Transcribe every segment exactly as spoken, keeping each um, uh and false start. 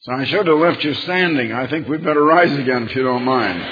So I should have left you standing. I think we'd better rise again if you don't mind.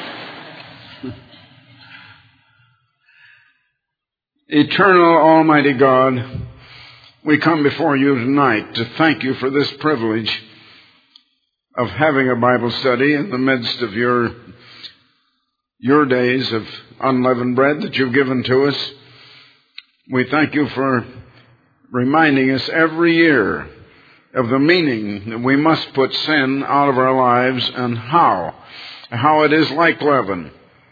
Eternal Almighty God, we come before you tonight to thank you for this privilege of having a Bible study in the midst of your, your days of unleavened bread that you've given to us. We thank you for reminding us every year of the meaning that we must put sin out of our lives and how, how it is like leaven,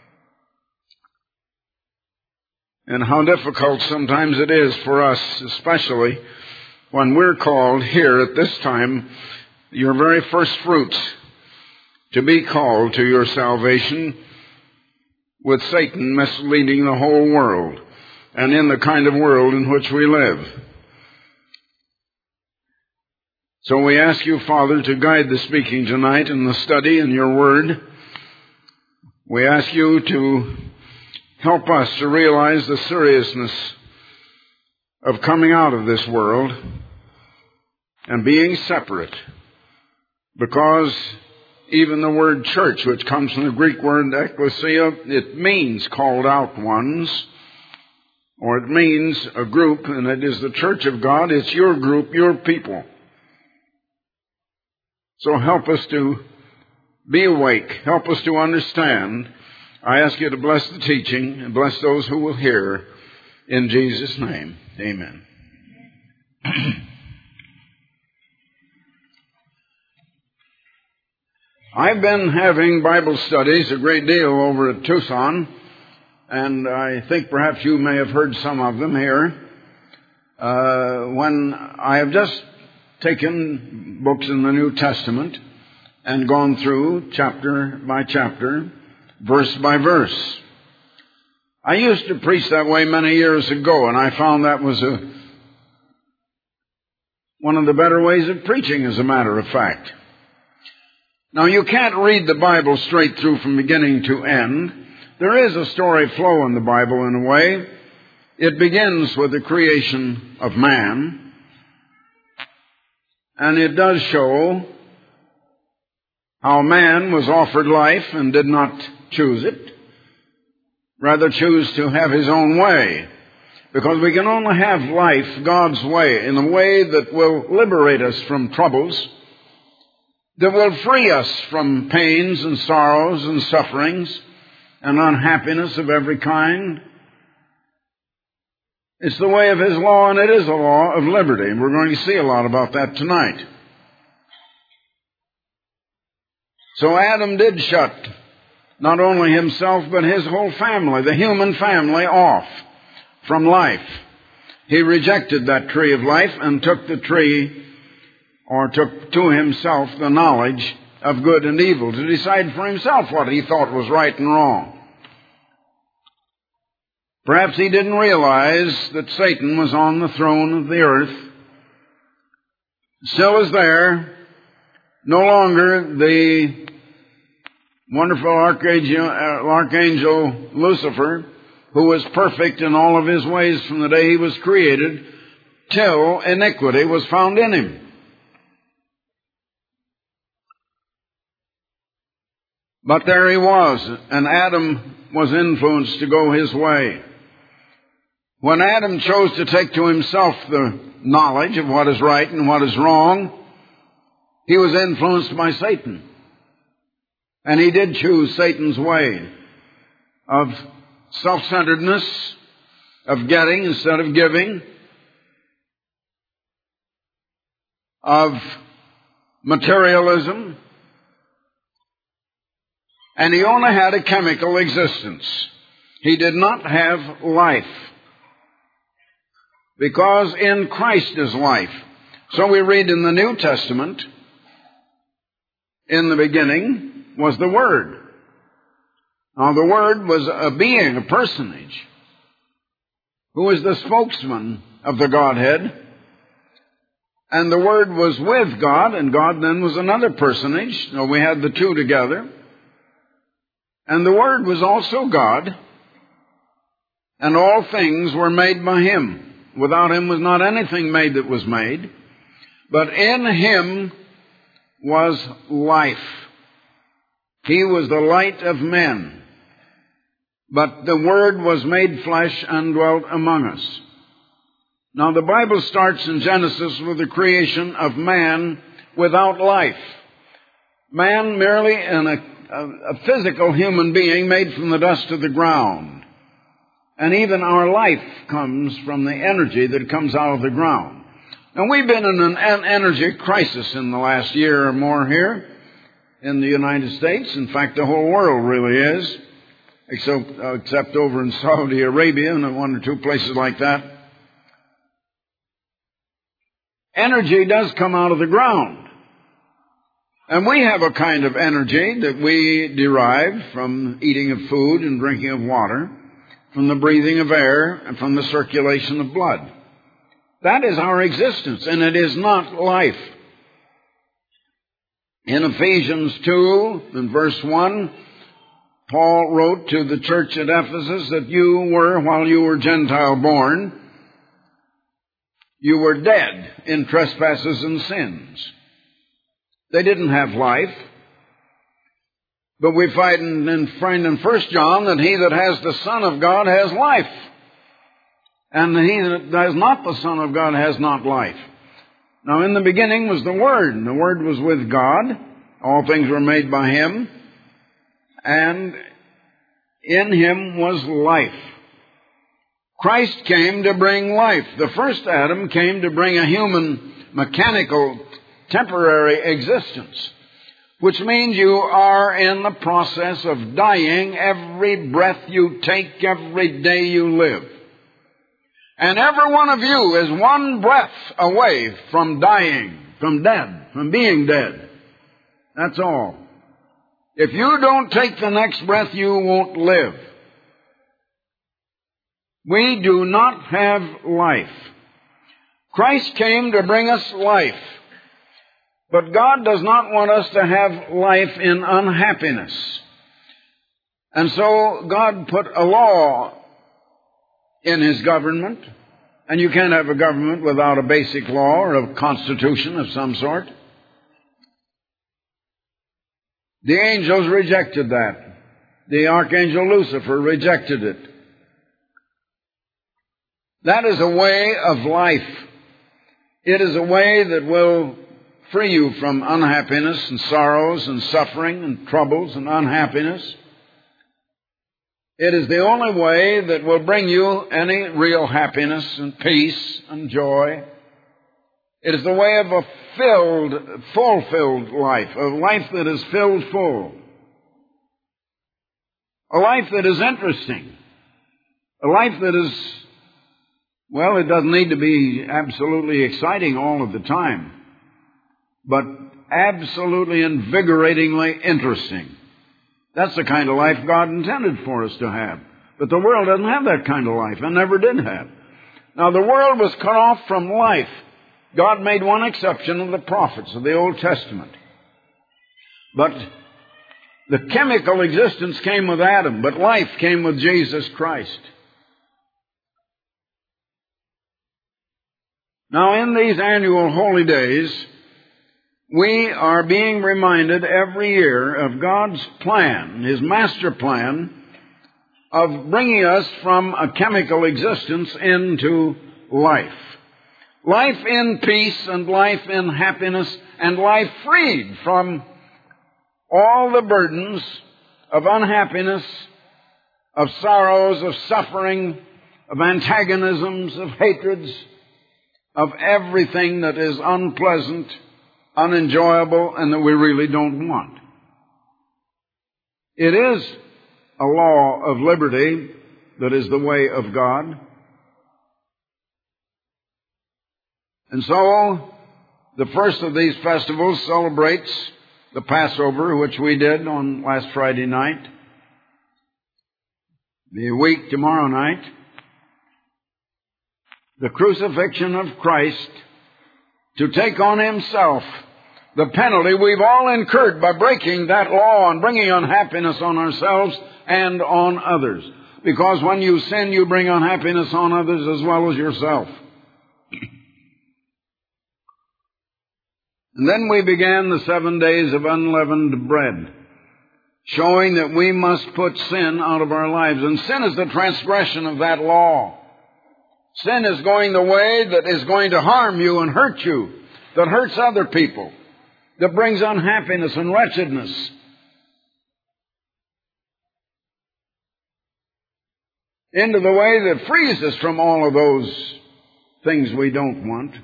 and how difficult sometimes it is for us, especially when we're called here at this time, your very first fruits, to be called to your salvation, with Satan misleading the whole world and in the kind of world in which we live. So we ask you, Father, to guide the speaking tonight and the study in your word. We ask you to help us to realize the seriousness of coming out of this world and being separate, because even the word church, which comes from the Greek word ecclesia, it means called out ones, or it means a group, and it is the church of God. It's your group, your people. So help us to be awake. Help us to understand. I ask you to bless the teaching and bless those who will hear. In Jesus' name, amen. I've been having Bible studies a great deal over at Tucson, and I think perhaps you may have heard some of them here. Uh, when I have just taken books in the New Testament and gone through chapter by chapter, verse by verse. I used to preach that way many years ago, and I found that was a, one of the better ways of preaching, as a matter of fact. Now, you can't read the Bible straight through from beginning to end. There is a story flow in the Bible in a way. It begins with the creation of man, and it does show how man was offered life and did not choose it, rather choose to have his own way. Because we can only have life God's way, in a way that will liberate us from troubles, that will free us from pains and sorrows and sufferings and unhappiness of every kind. It's the way of His law, and it is a law of liberty. And we're going to see a lot about that tonight. So Adam did shut not only himself, but his whole family, the human family, off from life. He rejected that tree of life and took the tree, or took to himself the knowledge of good and evil, to decide for himself what he thought was right and wrong. Perhaps he didn't realize that Satan was on the throne of the earth, still is there, no longer the wonderful archangel, archangel Lucifer, who was perfect in all of his ways from the day he was created, till iniquity was found in him. But there he was, and Adam was influenced to go his way. When Adam chose to take to himself the knowledge of what is right and what is wrong, he was influenced by Satan. And he did choose Satan's way of self-centeredness, of getting instead of giving, of materialism. And he only had a chemical existence. He did not have life, because in Christ is life. So we read in the New Testament, in the beginning was the Word. Now the Word was a being, a personage, who was the spokesman of the Godhead. And the Word was with God, and God then was another personage. So we had the two together. And the Word was also God, and all things were made by Him. Without Him was not anything made that was made. But in Him was life. He was the light of men. But the Word was made flesh and dwelt among us. Now the Bible starts in Genesis with the creation of man without life. Man merely in a, a, a physical human being made from the dust of the ground. And even our life comes from the energy that comes out of the ground. Now we've been in an, an energy crisis in the last year or more here in the United States. In fact, the whole world really is, except, uh, except over in Saudi Arabia and one or two places like that. Energy does come out of the ground. And we have a kind of energy that we derive from eating of food and drinking of water, from the breathing of air, and from the circulation of blood. That is our existence, and it is not life. In Ephesians two, in verse one, Paul wrote to the church at Ephesus that you were, while you were Gentile born, you were dead in trespasses and sins. They didn't have life. But we find in, find in First John that he that has the Son of God has life. And he that has not the Son of God has not life. Now in the beginning was the Word, and the Word was with God. All things were made by Him. And in Him was life. Christ came to bring life. The first Adam came to bring a human, mechanical, temporary existence, which means you are in the process of dying every breath you take, every day you live. And every one of you is one breath away from dying, from dead, from being dead. That's all. If you don't take the next breath, you won't live. We do not have life. Christ came to bring us life. But God does not want us to have life in unhappiness. And so God put a law in His government. And you can't have a government without a basic law or a constitution of some sort. The angels rejected that. The archangel Lucifer rejected it. That is a way of life. It is a way that will free you from unhappiness and sorrows and suffering and troubles and unhappiness. It is the only way that will bring you any real happiness and peace and joy. It is the way of a filled, fulfilled life, a life that is filled full. A life that is interesting. A life that is, well, it doesn't need to be absolutely exciting all of the time, but absolutely invigoratingly interesting. That's the kind of life God intended for us to have. But the world doesn't have that kind of life, and never did have. Now, the world was cut off from life. God made one exception of the prophets of the Old Testament. But the chemical existence came with Adam, but life came with Jesus Christ. Now, in these annual holy days, we are being reminded every year of God's plan, His master plan, of bringing us from a chemical existence into life. Life in peace and life in happiness and life freed from all the burdens of unhappiness, of sorrows, of suffering, of antagonisms, of hatreds, of everything that is unpleasant, unenjoyable, and that we really don't want. It is a law of liberty that is the way of God. And so, the first of these festivals celebrates the Passover, which we did on last Friday night. The week tomorrow night. The crucifixion of Christ to take on Himself the penalty we've all incurred by breaking that law and bringing unhappiness on ourselves and on others. Because when you sin, you bring unhappiness on others as well as yourself. And then we began the seven days of unleavened bread, showing that we must put sin out of our lives. And sin is the transgression of that law. Sin is going the way that is going to harm you and hurt you, that hurts other people, that brings unhappiness and wretchedness. Into the way that frees us from all of those things we don't want.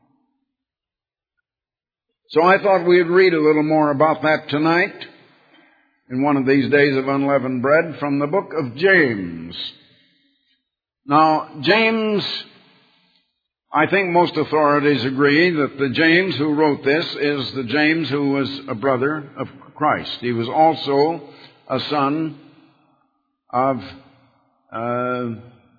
So I thought we'd read a little more about that tonight in one of these days of unleavened bread from the book of James. Now, James, I think most authorities agree that the James who wrote this is the James who was a brother of Christ. He was also a son of uh,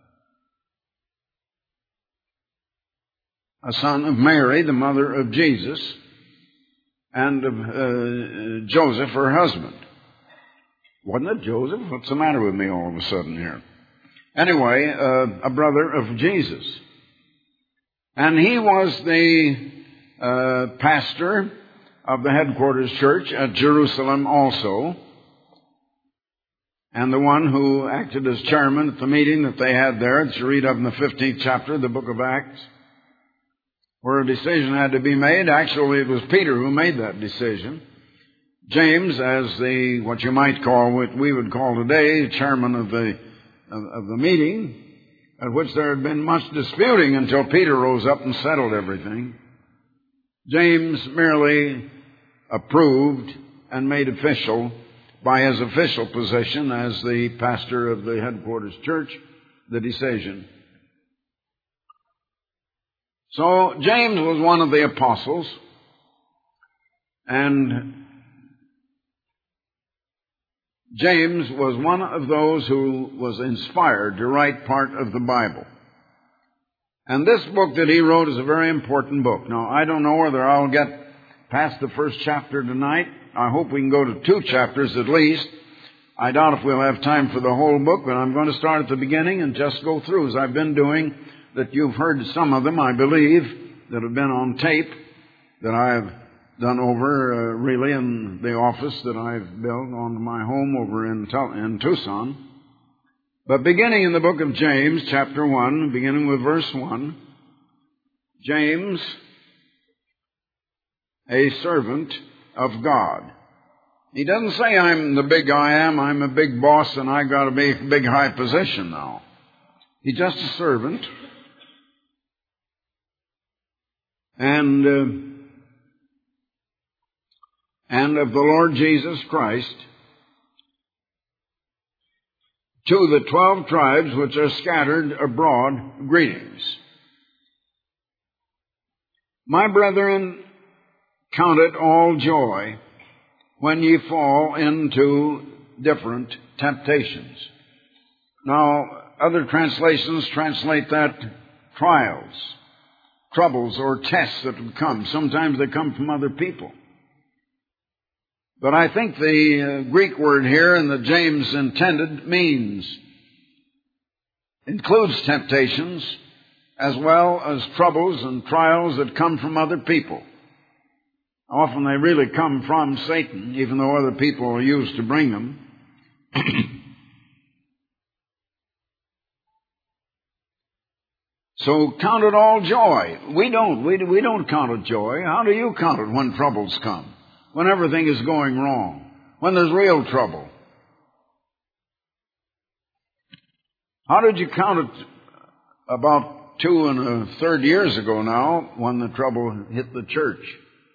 a son of Mary, the mother of Jesus, and of uh, Joseph, her husband. Wasn't it Joseph? What's the matter with me all of a sudden here? Anyway, uh, a brother of Jesus. And he was the uh, pastor of the headquarters church at Jerusalem also, and the one who acted as chairman at the meeting that they had there, that you read of in the fifteenth chapter of the book of Acts, where a decision had to be made. Actually, it was Peter who made that decision. James, as the, what you might call, what we would call today, chairman of the, of, of the meeting, at which there had been much disputing until Peter rose up and settled everything. James merely approved and made official by his official position as the pastor of the headquarters church the decision. So James was one of the apostles, and James was one of those who was inspired to write part of the Bible. And this book that he wrote is a very important book. Now, I don't know whether I'll get past the first chapter tonight. I hope we can go to two chapters at least. I doubt if we'll have time for the whole book, but I'm going to start at the beginning and just go through, as I've been doing, that you've heard some of them, I believe, that have been on tape, that I've done over, uh, really, in the office that I've built on my home over in, in Tucson. But beginning in the book of James, chapter one, beginning with verse one, James, a servant of God. He doesn't say, I'm the big I am, I'm a big boss, and I've got a big, big high position now. He's just a servant. And, uh, and of the Lord Jesus Christ, to the twelve tribes which are scattered abroad, greetings. My brethren, count it all joy when ye fall into different temptations. Now, other translations translate that trials, troubles, or tests that would come. Sometimes they come from other people. But I think the uh, Greek word here, and that James intended, means, includes temptations as well as troubles and trials that come from other people. Often they really come from Satan, even though other people are used to bring them. So count it all joy. We don't. We, we don't count it joy. How do you count it when troubles come? When everything is going wrong? When there's real trouble? How did you count it about two and a third years ago now when the trouble hit the church?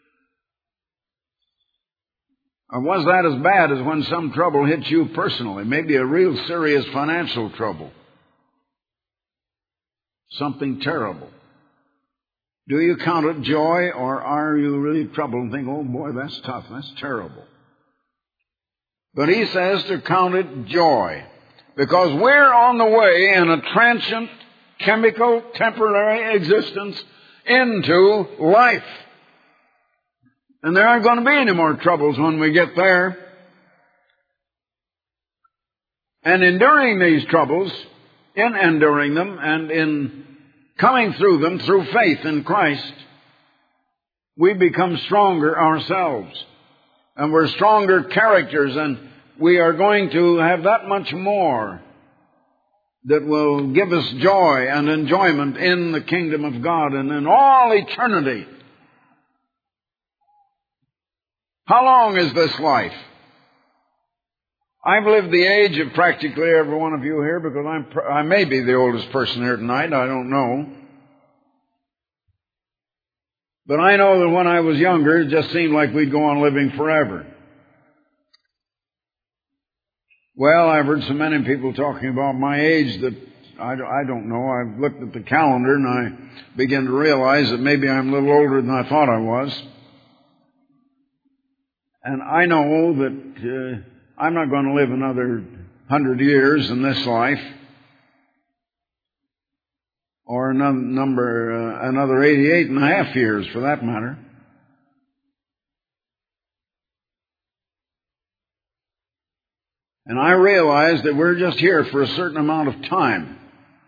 Or was that as bad as when some trouble hits you personally? Maybe a real serious financial trouble. Something terrible. Do you count it joy, or are you really troubled and think, oh boy, that's tough, that's terrible? But he says to count it joy, because we're on the way in a transient, chemical, temporary existence into life. And there aren't going to be any more troubles when we get there. And enduring these troubles, in enduring them and in coming through them through faith in Christ, we become stronger ourselves. And we're stronger characters, and we are going to have that much more that will give us joy and enjoyment in the kingdom of God and in all eternity. How long is this life? I've lived the age of practically every one of you here, because I'm, I may be the oldest person here tonight, I don't know. But I know that when I was younger, it just seemed like we'd go on living forever. Well, I've heard so many people talking about my age that I, I don't know. I've looked at the calendar and I begin to realize that maybe I'm a little older than I thought I was. And I know that uh, I'm not going to live another hundred years in this life, or another number, uh, another eighty-eight and a half years for that matter. And I realize that we're just here for a certain amount of time.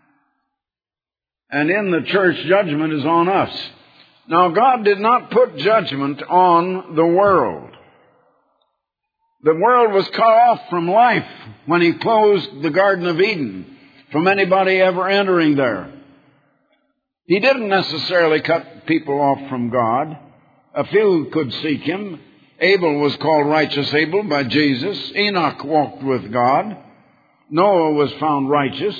And in the church, judgment is on us. Now, God did not put judgment on the world. The world was cut off from life when He closed the Garden of Eden from anybody ever entering there. He didn't necessarily cut people off from God. A few could seek Him. Abel was called righteous Abel by Jesus. Enoch walked with God. Noah was found righteous.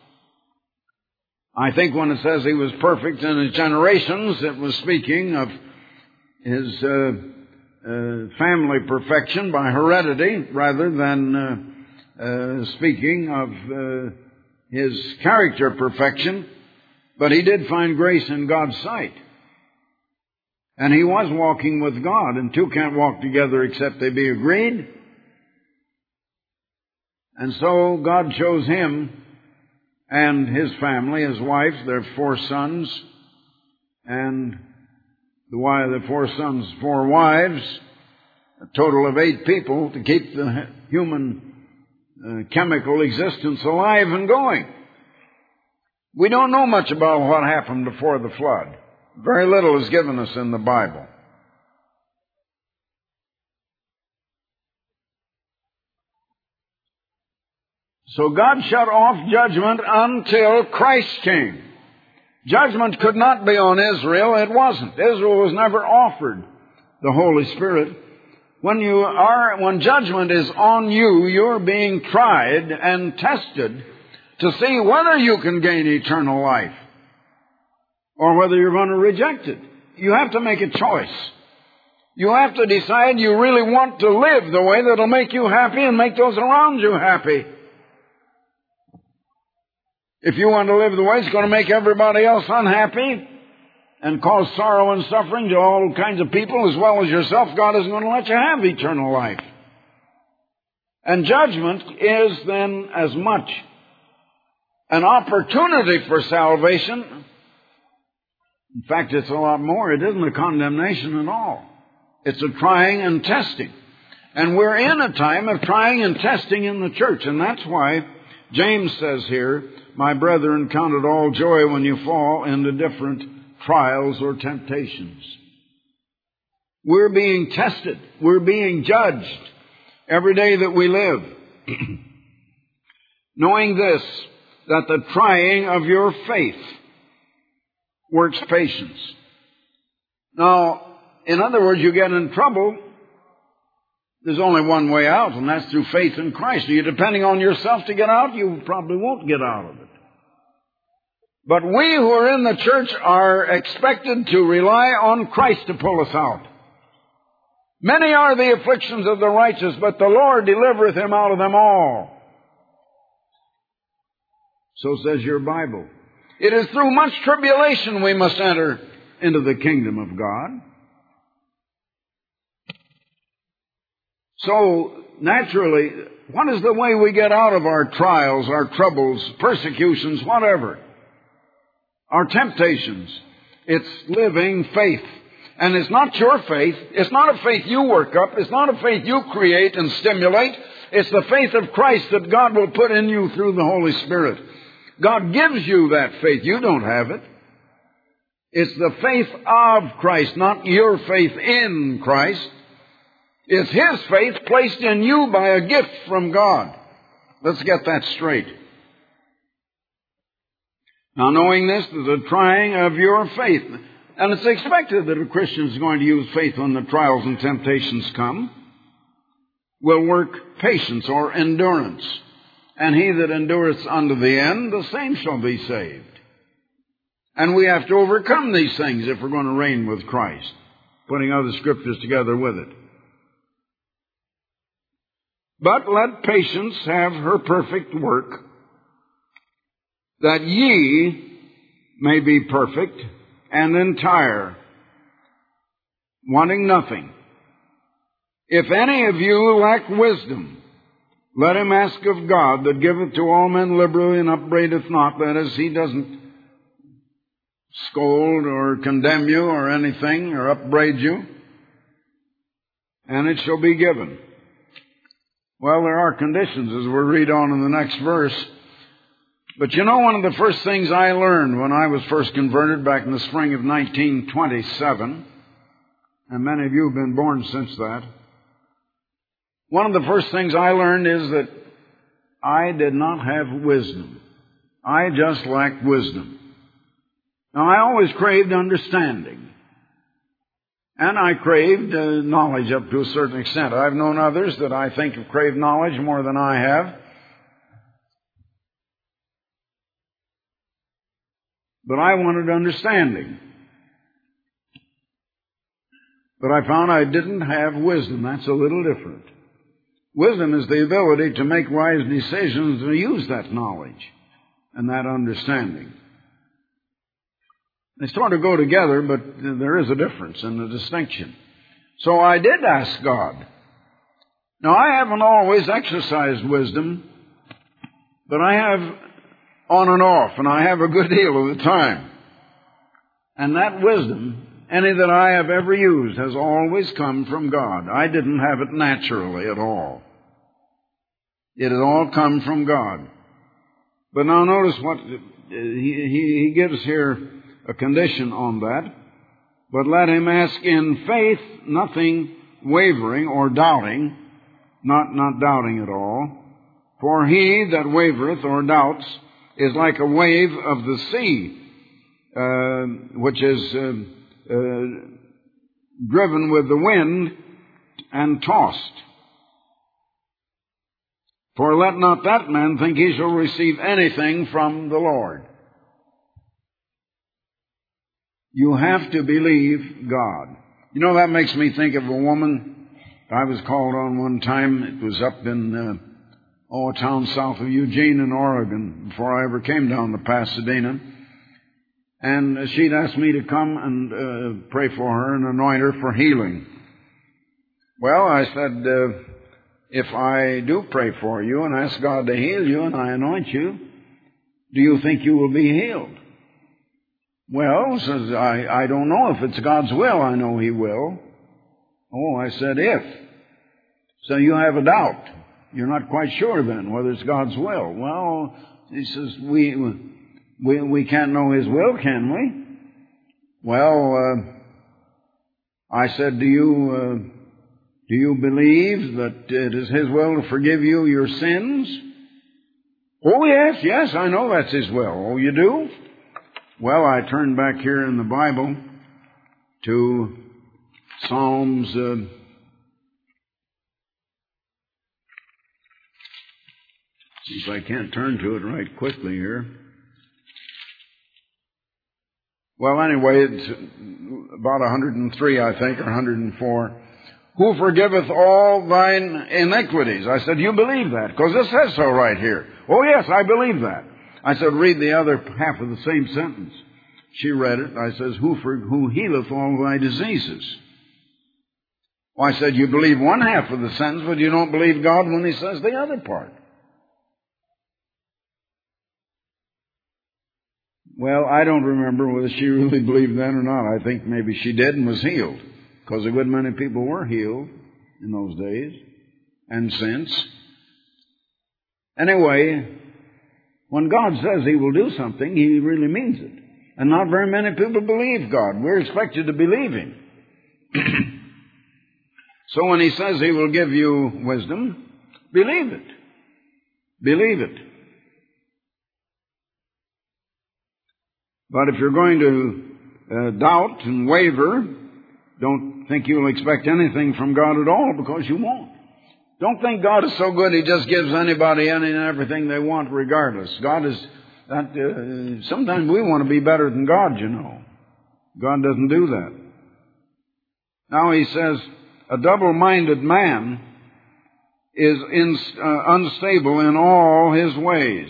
I think when it says he was perfect in his generations, it was speaking of his uh, uh, family perfection by heredity rather than uh, uh, speaking of uh, his character perfection. But he did find grace in God's sight. And he was walking with God, and two can't walk together except they be agreed. And so God chose him and his family, his wife, their four sons, and the wife, the four sons, four wives, a total of eight people to keep the human uh, chemical existence alive and going. We don't know much about what happened before the flood. Very little is given us in the Bible. So God shut off judgment until Christ came. Judgment could not be on Israel. It wasn't. Israel was never offered the Holy Spirit. When you are, when judgment is on you, you're being tried and tested to see whether you can gain eternal life or whether you're going to reject it. You have to make a choice. You have to decide you really want to live the way that'll make you happy and make those around you happy. If you want to live the way it's going to make everybody else unhappy and cause sorrow and suffering to all kinds of people as well as yourself, God isn't going to let you have eternal life. And judgment is then as much an opportunity for salvation. In fact, it's a lot more. It isn't a condemnation at all. It's a trying and testing. And we're in a time of trying and testing in the church. And that's why James says here, my brethren, count it all joy when you fall into different trials or temptations. We're being tested. We're being judged every day that we live. Knowing this, that the trying of your faith works patience. Now, in other words, you get in trouble, there's only one way out, and that's through faith in Christ. Are you depending on yourself to get out? You probably won't get out of it. But we who are in the church are expected to rely on Christ to pull us out. Many are the afflictions of the righteous, but the Lord delivereth him out of them all. So says your Bible. It is through much tribulation we must enter into the kingdom of God. So, naturally, what is the way we get out of our trials, our troubles, persecutions, whatever? Our temptations. It's living faith. And it's not your faith. It's not a faith you work up. It's not a faith you create and stimulate. It's the faith of Christ that God will put in you through the Holy Spirit. God gives you that faith. You don't have it. It's the faith of Christ, not your faith in Christ. It's His faith placed in you by a gift from God. Let's get that straight. Now, knowing this, there's a trying of your faith. And it's expected that a Christian is going to use faith when the trials and temptations come. Will work patience or endurance. And he that endureth unto the end, the same shall be saved. And we have to overcome these things if we're going to reign with Christ, putting other scriptures together with it. But let patience have her perfect work, that ye may be perfect and entire, wanting nothing. If any of you lack wisdom, let him ask of God, that giveth to all men liberally and upbraideth not. That is, He doesn't scold or condemn you or anything or upbraid you. And it shall be given. Well, there are conditions as we read on in the next verse. But you know, one of the first things I learned when I was first converted back in the spring of nineteen twenty-seven, and many of you have been born since that, one of the first things I learned is that I did not have wisdom. I just lacked wisdom. Now, I always craved understanding. And I craved uh, knowledge up to a certain extent. I've known others that I think have craved knowledge more than I have. But I wanted understanding. But I found I didn't have wisdom. That's a little different. Wisdom is the ability to make wise decisions and to use that knowledge and that understanding. They sort of go together, but there is a difference and a distinction. So I did ask God. Now, I haven't always exercised wisdom, but I have on and off, and I have a good deal of the time. And that wisdom, any that I have ever used, has always come from God. I didn't have it naturally at all. It had all come from God. But now notice what he, he, he gives here, a condition on that. But let him ask in faith, nothing wavering or doubting, not, not doubting at all. For he that wavereth or doubts is like a wave of the sea, uh, which is uh, uh, driven with the wind and tossed. For let not that man think he shall receive anything from the Lord. You have to believe God. You know, that makes me think of a woman I was called on one time. It was up in uh, oh, a town south of Eugene in Oregon before I ever came down to Pasadena. And she'd asked me to come and uh, pray for her and anoint her for healing. Well, I said, uh, if I do pray for you and ask God to heal you and I anoint you, do you think you will be healed? Well, says I, I don't know if it's God's will. I know He will. Oh, I said, if. So you have a doubt. You're not quite sure then whether it's God's will. Well, he says, we we we can't know His will, can we? Well, uh, I said, do you uh, do you believe that it is His will to forgive you your sins? Oh, yes, yes, I know that's His will. Oh, you do? Well, I turned back here in the Bible to Psalms uh, see if I can't turn to it right quickly here. Well, anyway, it's about one hundred three, I think, or one hundred four. Who forgiveth all thine iniquities? I said, you believe that? Because it says so right here. Oh, yes, I believe that. I said, read the other half of the same sentence. She read it. I says, who, for, who healeth all thy diseases? Well, I said, you believe one half of the sentence, but you don't believe God when He says the other part. Well, I don't remember whether she really believed that or not. I think maybe she did and was healed, because a good many people were healed in those days and since. Anyway, when God says He will do something, He really means it. And not very many people believe God. We're expected to believe Him. So when He says He will give you wisdom, believe it. Believe it. But if you're going to uh, doubt and waver, don't think you'll expect anything from God at all, because you won't. Don't think God is so good He just gives anybody any and everything they want regardless. God is that. Uh, sometimes we want to be better than God, you know. God doesn't do that. Now He says, a double-minded man is in, uh, unstable in all his ways.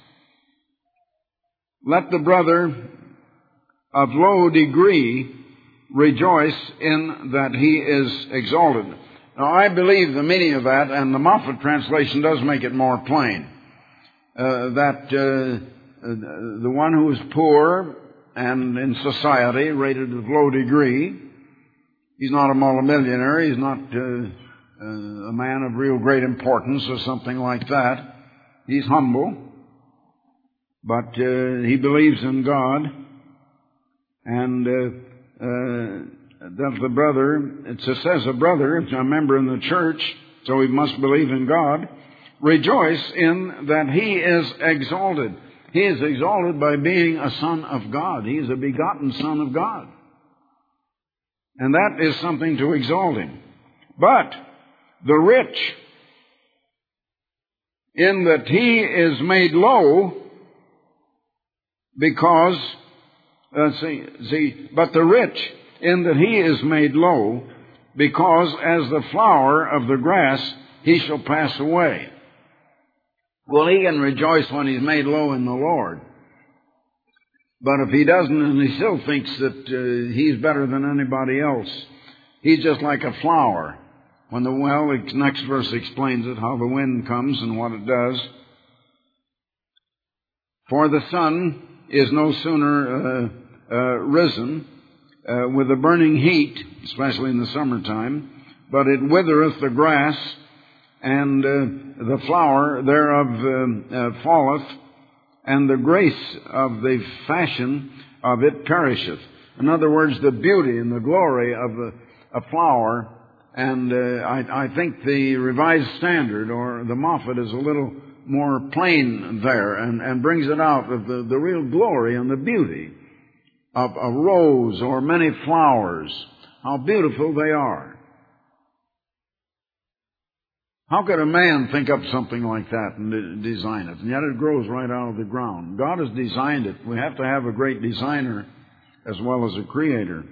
Let the brother of low degree rejoice in that he is exalted. Now, I believe the meaning of that, and the Moffat translation does make it more plain, uh, that uh, the one who is poor and in society rated of low degree, he's not a multimillionaire, he's not uh, uh, a man of real great importance or something like that. He's humble, but uh, he believes in God, and uh, uh, that the brother, it says a brother, it's a member in the church, so he must believe in God, rejoice in that he is exalted. He is exalted by being a son of God. He is a begotten son of God. And that is something to exalt him. But the rich, in that he is made low, because, uh, see, see, but the rich, in that he is made low, because as the flower of the grass, he shall pass away. Well, he can rejoice when he's made low in the Lord. But if he doesn't, and he still thinks that uh, he's better than anybody else, he's just like a flower. When the, well, the next verse explains it, how the wind comes and what it does. For the sun is no sooner uh, uh, risen uh, with a burning heat, especially in the summertime, but it withereth the grass, and uh, the flower thereof uh, uh, falleth, and the grace of the fashion of it perisheth. In other words, the beauty and the glory of a, a flower, and uh, I, I think the Revised Standard or the Moffat is a little more plain there, and, and brings it out of the, the real glory and the beauty of a rose or many flowers, how beautiful they are. How could a man think up something like that and de- design it? And yet it grows right out of the ground. God has designed it. We have to have a great designer as well as a creator.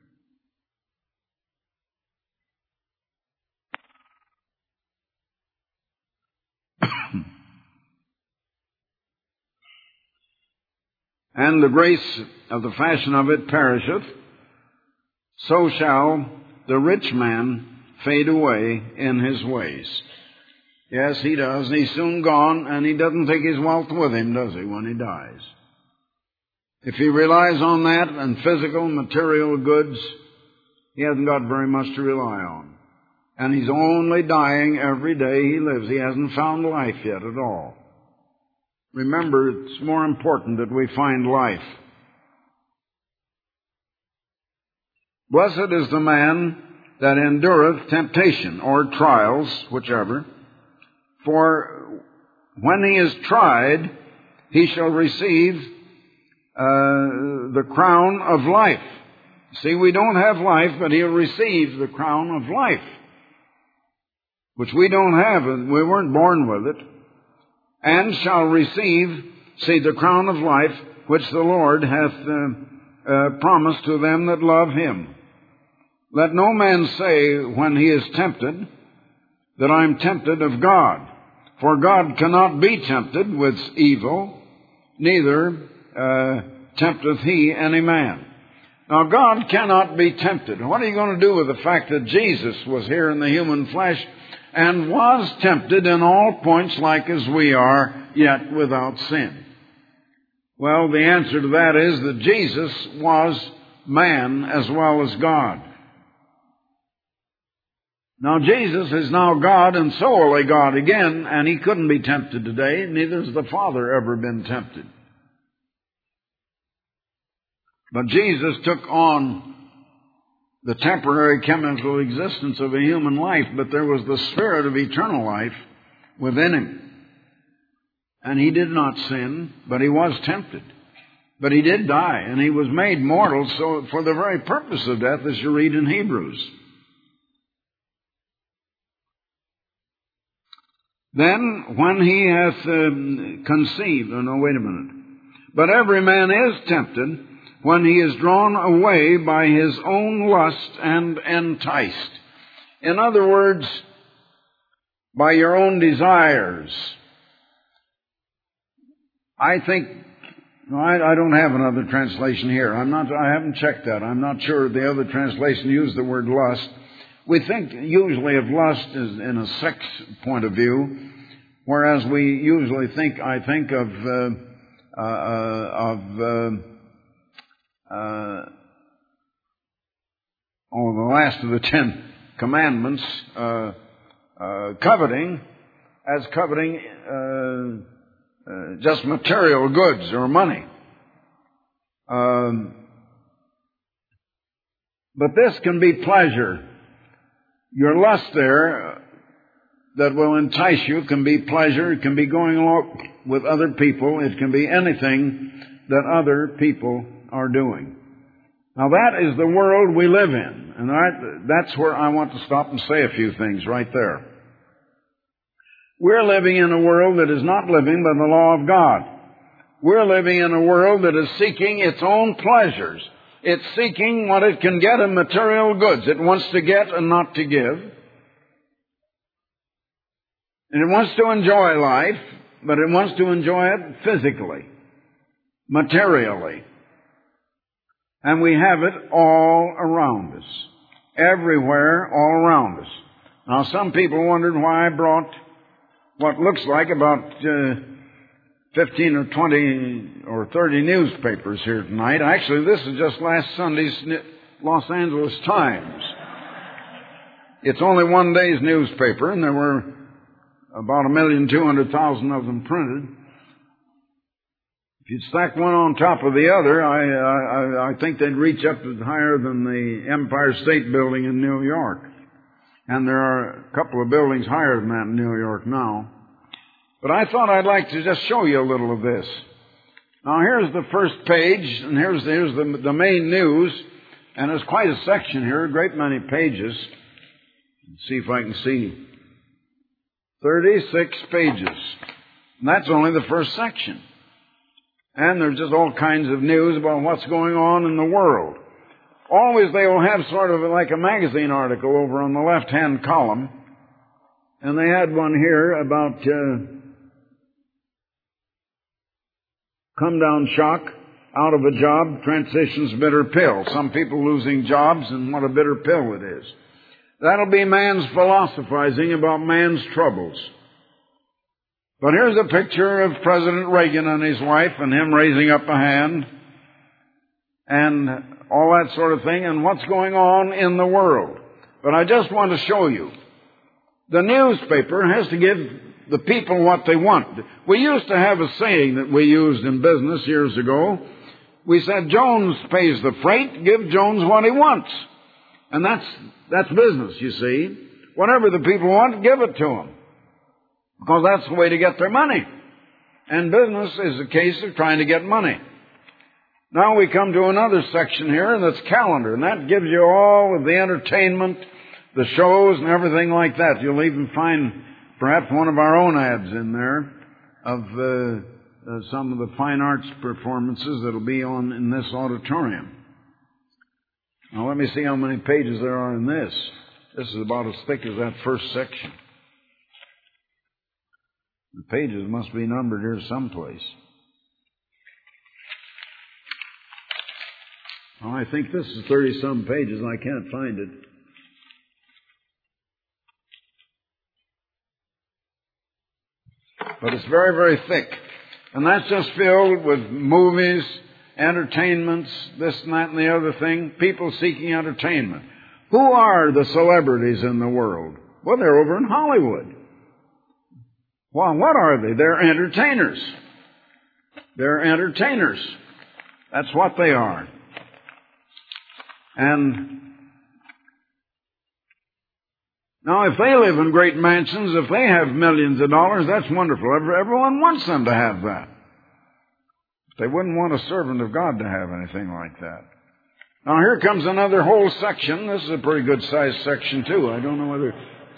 And the grace of the fashion of it perisheth, so shall the rich man fade away in his ways. Yes, he does. He's soon gone, and he doesn't take his wealth with him, does he, when he dies? If he relies on that and physical, material goods, he hasn't got very much to rely on. And he's only dying every day he lives. He hasn't found life yet at all. Remember, it's more important that we find life. Blessed is the man that endureth temptation, or trials, whichever. For when he is tried, he shall receive uh, the crown of life. See, we don't have life, but he'll receive the crown of life, which we don't have. We weren't born with it. And shall receive, see, the crown of life, which the Lord hath uh, uh, promised to them that love him. Let no man say when he is tempted that I am tempted of God. For God cannot be tempted with evil, neither uh, tempteth he any man. Now, God cannot be tempted. What are you going to do with the fact that Jesus was here in the human flesh and was tempted in all points like as we are, yet without sin? Well, the answer to that is that Jesus was man as well as God. Now, Jesus is now God and solely God again, and he couldn't be tempted today. Neither has the Father ever been tempted. But Jesus took on the temporary chemical existence of a human life, but there was the spirit of eternal life within him. And he did not sin, but he was tempted. But he did die, and he was made mortal, so for the very purpose of death, as you read in Hebrews. Then, when he hath um, conceived, oh no, wait a minute. But every man is tempted when he is drawn away by his own lust and enticed. In other words, by your own desires. I think, no, I, I don't have another translation here. I'm not, I haven't checked that. I'm not sure the other translation used the word lust. We think usually of lust as in a sex point of view, whereas we usually think, I think of, uh, uh, uh, of, uh, uh, oh, the last of the Ten Commandments, uh, uh, coveting, as coveting, uh, uh, just material goods or money. Um, but this can be pleasure. Your lust there that will entice you can be pleasure. It can be going along with other people. It can be anything that other people are doing. Now that is the world we live in. And I, that's where I want to stop and say a few things right there. We're living in a world that is not living by the law of God. We're living in a world that is seeking its own pleasures. It's seeking what it can get in material goods. It wants to get and not to give. And it wants to enjoy life, but it wants to enjoy it physically, materially. And we have it all around us. Everywhere, all around us. Now, some people wondered why I brought what looks like about uh, fifteen or twenty or thirty newspapers here tonight. Actually, this is just last Sunday's Los Angeles Times. It's only one day's newspaper, and there were about a million two hundred thousand of them printed. If you stack one on top of the other, I, I, I think they'd reach up to higher than the Empire State Building in New York. And there are a couple of buildings higher than that in New York now. But I thought I'd like to just show you a little of this. Now here's the first page, and here's, here's the, the main news. And there's quite a section here, a great many pages. Let's see if I can see. thirty-six pages. And that's only the first section. And there's just all kinds of news about what's going on in the world. Always they will have sort of like a magazine article over on the left-hand column. And they had one here about uh, come-down shock, out of a job, transitions bitter pill. Some people losing jobs, and what a bitter pill it is. That'll be man's philosophizing about man's troubles. But here's a picture of President Reagan and his wife and him raising up a hand and all that sort of thing and what's going on in the world. But I just want to show you. The newspaper has to give the people what they want. We used to have a saying that we used in business years ago. We said, Jones pays the freight, give Jones what he wants. And that's, that's business, you see. Whatever the people want, give it to them. Because that's the way to get their money. And business is a case of trying to get money. Now we come to another section here, and that's calendar. And that gives you all of the entertainment, the shows, and everything like that. You'll even find perhaps one of our own ads in there of uh, uh, some of the fine arts performances that'll be on in this auditorium. Now let me see how many pages there are in this. This is about as thick as that first section. The pages must be numbered here someplace. Oh, I think this is thirty-some pages. I can't find it. But it's very, very thick. And that's just filled with movies, entertainments, this and that and the other thing. People seeking entertainment. Who are the celebrities in the world? Well, they're over in Hollywood. Well, what are they? They're entertainers. They're entertainers. That's what they are. And now, if they live in great mansions, if they have millions of dollars, that's wonderful. Everyone wants them to have that. They wouldn't want a servant of God to have anything like that. Now, here comes another whole section. This is a pretty good-sized section, too. I don't know whether...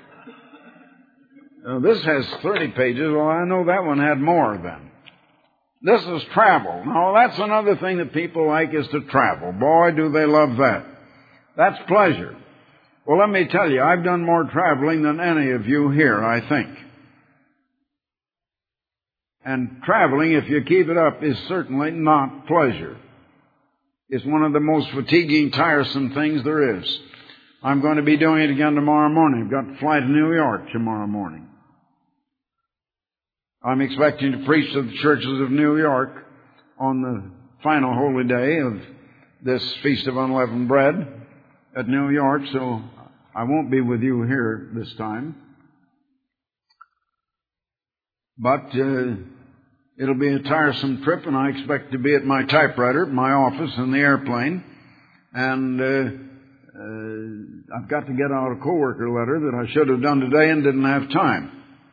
Uh, this has thirty pages. Well, I know that one had more then. This is travel. Now, that's another thing that people like, is to travel. Boy, do they love that. That's pleasure. Well, let me tell you, I've done more traveling than any of you here, I think. And traveling, if you keep it up, is certainly not pleasure. It's one of the most fatiguing, tiresome things there is. I'm going to be doing it again tomorrow morning. I've got to fly to New York tomorrow morning. I'm expecting to preach to the churches of New York on the final holy day of this Feast of Unleavened Bread at New York, so I won't be with you here this time. But uh, it'll be a tiresome trip, and I expect to be at my typewriter, at my office, in the airplane. And uh, uh, I've got to get out a coworker letter that I should have done today and didn't have time.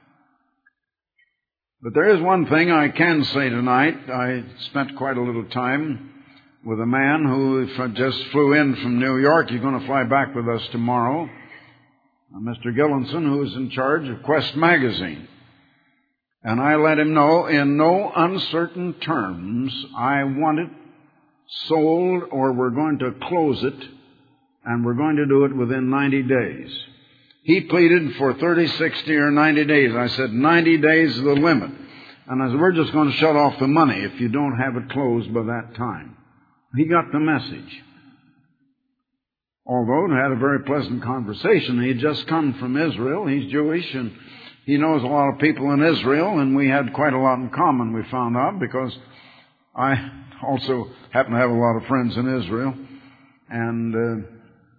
But there is one thing I can say tonight. I spent quite a little time with a man who just flew in from New York. He's going to fly back with us tomorrow. Mister Gillinson, who is in charge of Quest Magazine. And I let him know in no uncertain terms I want it sold, or we're going to close it, and we're going to do it within ninety days. He pleaded for thirty, sixty, or ninety days. I said ninety days is the limit. And I said, we're just going to shut off the money if you don't have it closed by that time. He got the message. Although it had a very pleasant conversation. He had just come from Israel. He's Jewish, and he knows a lot of people in Israel, and we had quite a lot in common, we found out, because I also happen to have a lot of friends in Israel. And uh,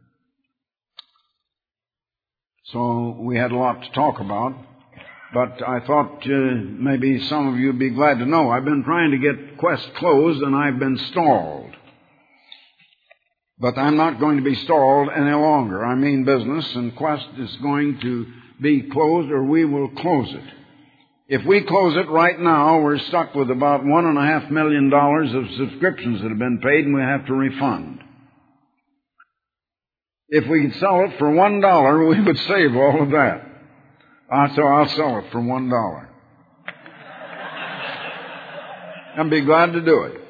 so we had a lot to talk about. But I thought uh, maybe some of you would be glad to know I've been trying to get Quest closed, and I've been stalled. But I'm not going to be stalled any longer. I mean business, and Quest is going to be closed, or we will close it. If we close it right now, we're stuck with about one and a half million dollars of subscriptions that have been paid, and we have to refund. If we could sell it for one dollar, we would save all of that. Uh, so I'll sell it for one dollar. I'd be glad to do it.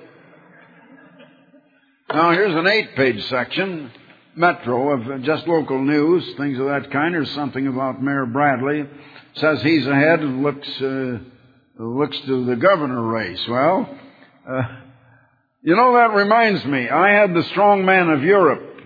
Now, here's an eight-page section, Metro, of just local news, things of that kind. There's something about Mayor Bradley. Says he's ahead and looks uh, looks to the governor race. Well, uh, you know, that reminds me. I had the strong man of Europe,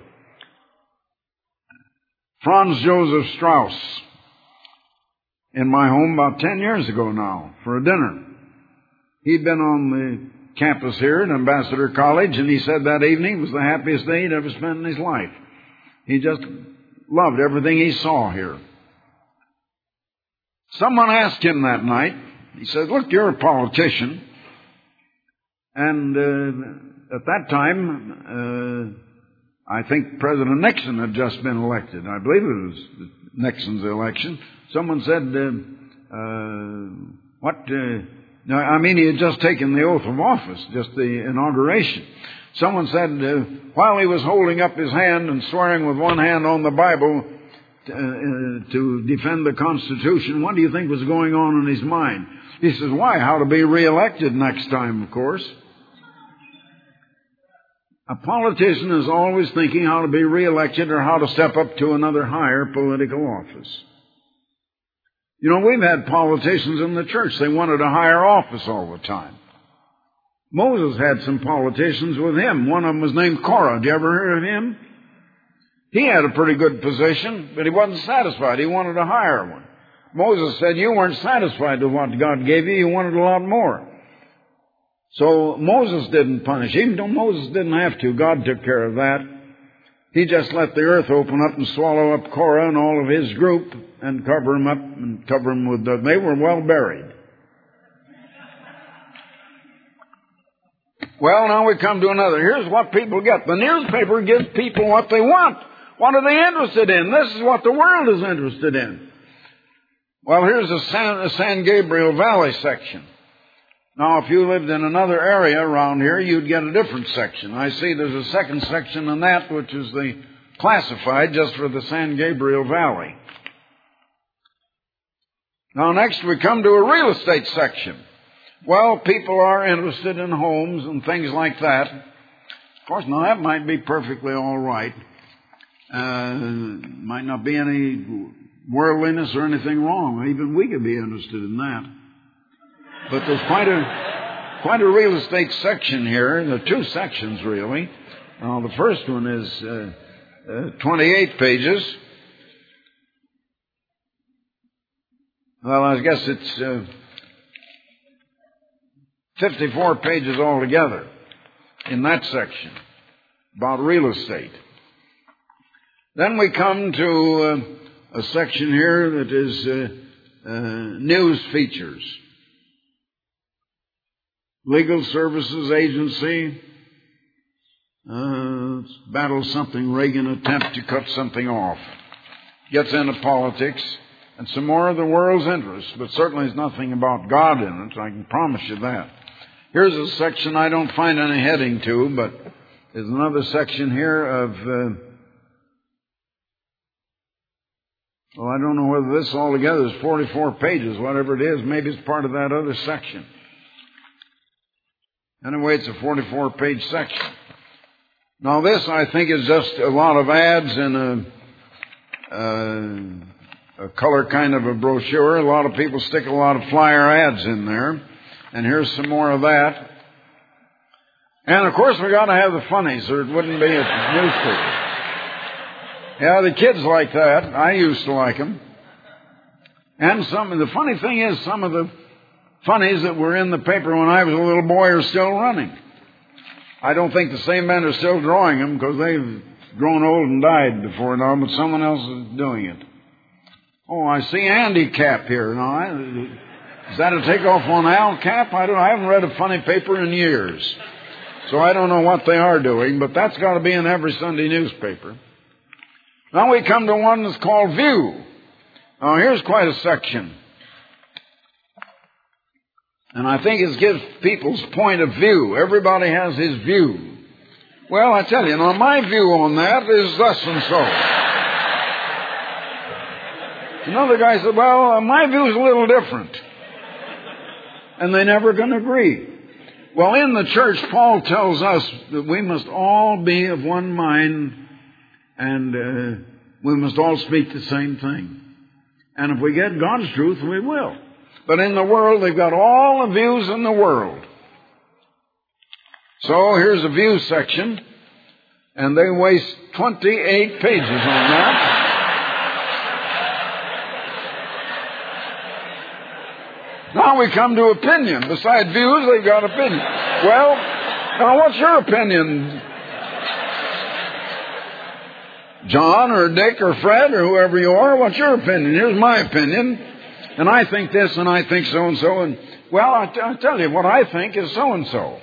Franz Joseph Strauss, in my home about ten years ago now for a dinner. He'd been on the campus here at Ambassador College, and he said that evening it was the happiest day he'd ever spent in his life. He just loved everything he saw here. Someone asked him that night, he said, look, you're a politician. And uh, at that time, uh, I think President Nixon had just been elected. I believe it was Nixon's election. Someone said, uh, uh, what... Uh, No, I mean, he had just taken the oath of office, just the inauguration. Someone said, uh, while he was holding up his hand and swearing with one hand on the Bible to, uh, to defend the Constitution, what do you think was going on in his mind? He says, why? How to be reelected next time, of course. A politician is always thinking how to be reelected or how to step up to another higher political office. You know, we've had politicians in the church. They wanted a higher office all the time. Moses had some politicians with him. One of them was named Korah. Did you ever hear of him? He had a pretty good position, but he wasn't satisfied. He wanted a higher one. Moses said, you weren't satisfied with what God gave you. You wanted a lot more. So Moses didn't punish. Even though Moses didn't have to, God took care of that. He just let the earth open up and swallow up Korah and all of his group and cover them up and cover them with the... They were well buried. Well, now we come to another. Here's what people get. The newspaper gives people what they want. What are they interested in? This is what the world is interested in. Well, here's the San, the San Gabriel Valley section. Now, if you lived in another area around here, you'd get a different section. I see there's a second section in that, which is the classified just for the San Gabriel Valley. Now, next we come to a real estate section. Well, people are interested in homes and things like that. Of course, now that might be perfectly all right. Uh, might not be any worldliness or anything wrong. Even we could be interested in that. But there's quite a quite a real estate section here. There are two sections, really. Now, the first one is uh, uh, twenty-eight pages. Well, I guess it's uh, fifty-four pages altogether in that section about real estate. Then we come to uh, a section here that is uh, uh, news features. Legal Services Agency uh, battles something, Reagan attempt to cut something off. Gets into politics and some more of the world's interest, but certainly there's nothing about God in it, I can promise you that. Here's a section I don't find any heading to, but there's another section here of, uh, well, I don't know whether this altogether is forty-four pages, whatever it is. Maybe it's part of that other section. Anyway, it's a forty-four page section. Now, this, I think, is just a lot of ads in a, a, a color kind of a brochure. A lot of people stick a lot of flyer ads in there. And here's some more of that. And, of course, we got to have the funnies, or it wouldn't be a newspaper. Yeah, the kids like that. I used to like them. And some, the funny thing is, some of the funnies that were in the paper when I was a little boy are still running. I don't think the same men are still drawing them because they've grown old and died before now, but someone else is doing it. Oh, I see Andy Cap here. Now, I, is that a takeoff on Al Cap? I don't. I haven't read a funny paper in years, so I don't know what they are doing. But that's got to be in every Sunday newspaper. Now we come to one that's called View. Now here's quite a section. And I think it gives people's point of view. Everybody has his view. Well, I tell you, now my view on that is thus and so. Another guy said, well, my view is a little different. And they're never going to agree. Well, in the church, Paul tells us that we must all be of one mind and uh, we must all speak the same thing. And if we get God's truth, we will. But in the world, they've got all the views in the world. So here's a view section, and they waste twenty-eight pages on that. Now we come to opinion. Beside views, they've got opinion. Well, now what's your opinion? John or Dick or Fred or whoever you are, what's your opinion? Here's my opinion. And I think this and I think so-and-so. And, well, I, t- I tell you, what I think is so-and-so.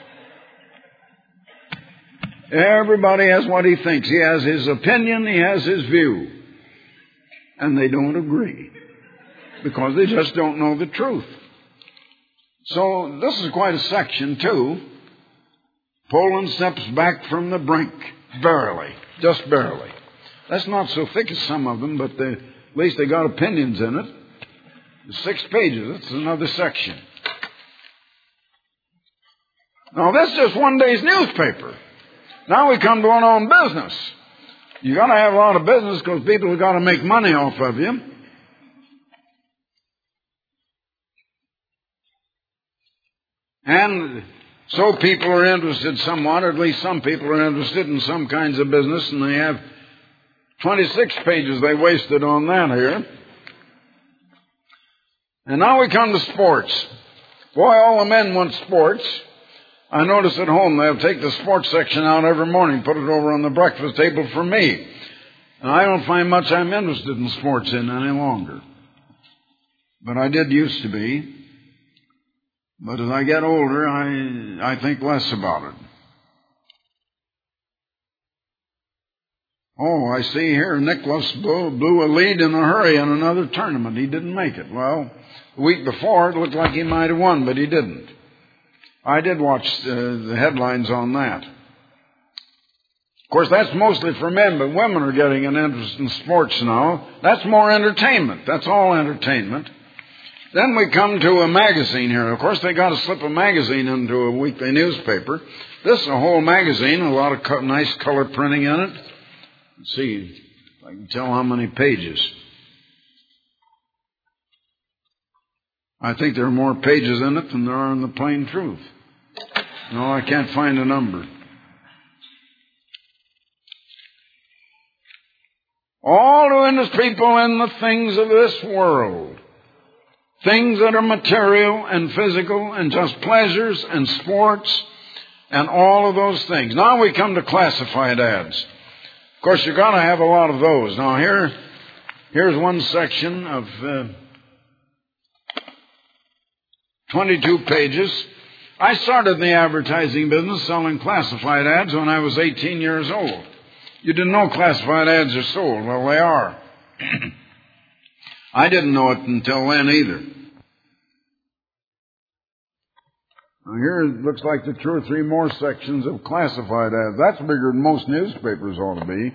Everybody has what he thinks. He has his opinion. He has his view. And they don't agree. Because they just don't know the truth. So this is quite a section, too. Poland steps back from the brink. Barely. Just barely. That's not so thick as some of them, but they, at least they got opinions in it. Six pages. That's another section. Now, this is just one day's newspaper. Now we come to our own business. You got to have a lot of business because people have got to make money off of you. And so people are interested somewhat, or at least some people are interested in some kinds of business, and they have twenty-six pages they wasted on that here. And now we come to sports. Boy, all the men want sports. I notice at home they'll take the sports section out every morning, put it over on the breakfast table for me. And I don't find much I'm interested in sports in any longer. But I did used to be. But as I get older, I, I think less about it. Oh, I see here Nicholas blew, blew a lead in a hurry in another tournament. He didn't make it. Well, the week before it looked like he might have won, but he didn't. I did watch uh, the headlines on that. Of course, that's mostly for men, but women are getting an interest in sports now. That's more entertainment. That's all entertainment. Then we come to a magazine here. Of course, they got to slip a magazine into a weekly newspaper. This is a whole magazine, a lot of co- nice color printing in it. Let's see if I can tell how many pages. I think there are more pages in it than there are in the Plain Truth. No, I can't find a number. All to interest people in the things of this world. Things that are material and physical and just pleasures and sports and all of those things. Now we come to classified ads. Of course, you've got to have a lot of those. Now here, here's one section of uh, twenty-two pages. I started in the advertising business selling classified ads when I was eighteen years old. You didn't know classified ads are sold. Well, they are. I didn't know it until then either. Now here it looks like the two or three more sections of classified ads. That's bigger than most newspapers ought to be.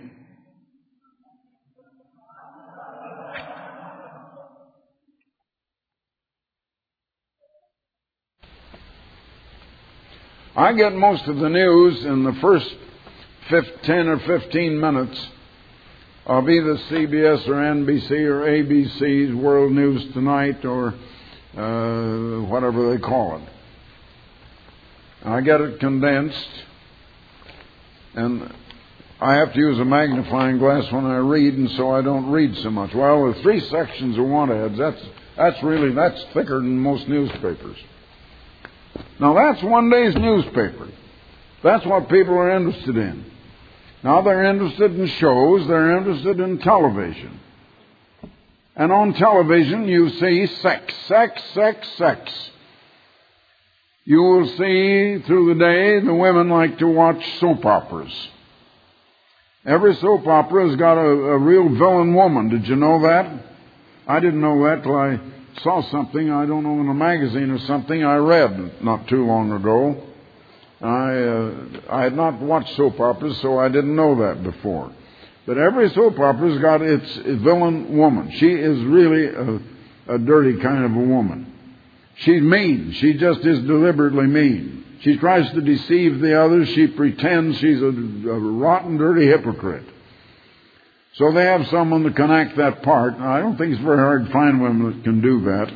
I get most of the news in the first ten or fifteen minutes of either C B S or N B C or A B C's World News Tonight or uh, whatever they call it. I get it condensed, and I have to use a magnifying glass when I read, and so I don't read so much. Well, the three sections of want ads, that's, that's really, that's thicker than most newspapers. Now, that's one day's newspaper. That's what people are interested in. Now, they're interested in shows. They're interested in television. And on television, you see sex, sex, sex, sex. You will see through the day the women like to watch soap operas. Every soap opera has got a, a real villain woman. Did you know that? I didn't know that till I saw something, I don't know, in a magazine or something I read not too long ago. I uh, I had not watched soap operas, so I didn't know that before. But every soap opera's got its villain woman. She is really a, a dirty kind of a woman. She's mean. She just is deliberately mean. She tries to deceive the others. She pretends she's a, a rotten, dirty hypocrite. So they have someone that can act that part. Now, I don't think it's very hard to find women that can do that.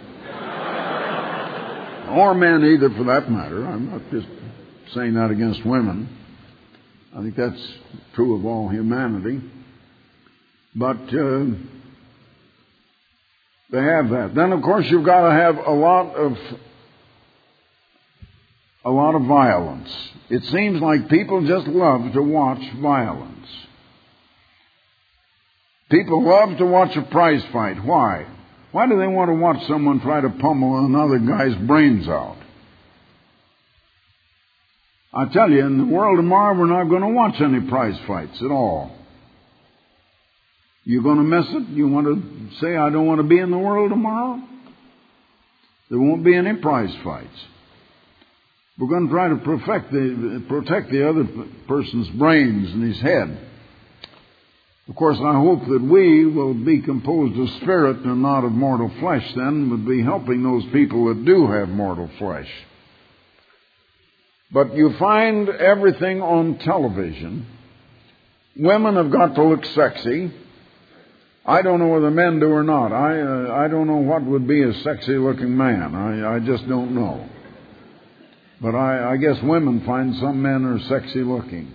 Or men either, for that matter. I'm not just saying that against women. I think that's true of all humanity. But uh, they have that. Then, of course, you've got to have a lot of a lot of violence. It seems like people just love to watch violence. People love to watch a prize fight. Why? Why do they want to watch someone try to pummel another guy's brains out? I tell you, in the world tomorrow, we're not going to watch any prize fights at all. You're going to miss it? You want to say, I don't want to be in the world tomorrow? There won't be any prize fights. We're going to try to protect the, protect the other person's brains and his head. Of course, I hope that we will be composed of spirit and not of mortal flesh then, would be helping those people that do have mortal flesh. But you find everything on television. Women have got to look sexy. I don't know whether men do or not. I uh, I don't know what would be a sexy-looking man. I, I just don't know. But I, I guess women find some men are sexy-looking.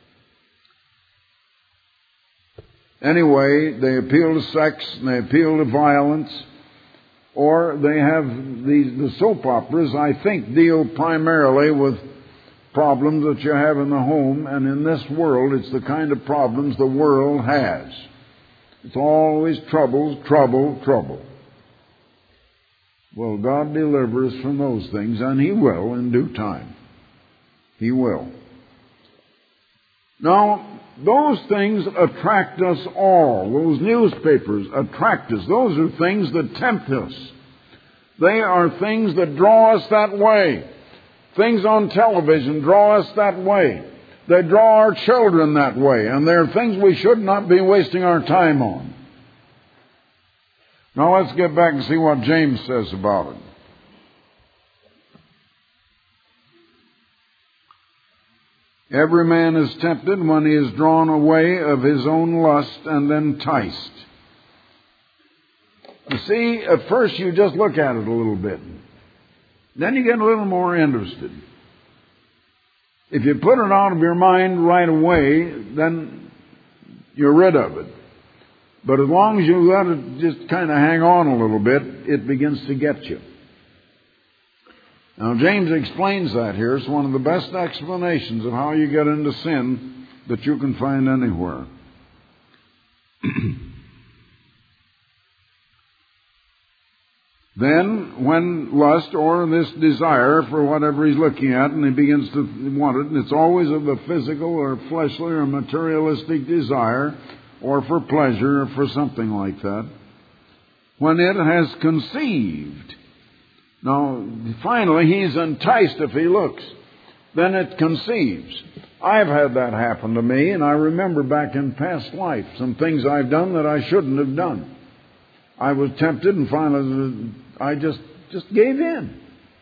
Anyway, they appeal to sex, and they appeal to violence, or they have these, the soap operas, I think, deal primarily with problems that you have in the home, and in this world, it's the kind of problems the world has. It's always trouble, trouble, trouble. Well, God delivers us from those things, and He will in due time. He will. Now, those things attract us all. Those newspapers attract us. Those are things that tempt us. They are things that draw us that way. Things on television draw us that way. They draw our children that way. And they're things we should not be wasting our time on. Now let's get back and see what James says about it. Every man is tempted when he is drawn away of his own lust and enticed. You see, at first you just look at it a little bit. Then you get a little more interested. If you put it out of your mind right away, then you're rid of it. But as long as you let it just kind of hang on a little bit, it begins to get you. Now, James explains that here. It's one of the best explanations of how you get into sin that you can find anywhere. Then, when lust or this desire for whatever he's looking at, and he begins to want it, and it's always of a physical or fleshly or materialistic desire, or for pleasure, or for something like that, when it has conceived. Now, finally, he's enticed if he looks. Then it conceives. I've had that happen to me, and I remember back in past life some things I've done that I shouldn't have done. I was tempted, and finally I just, just gave in.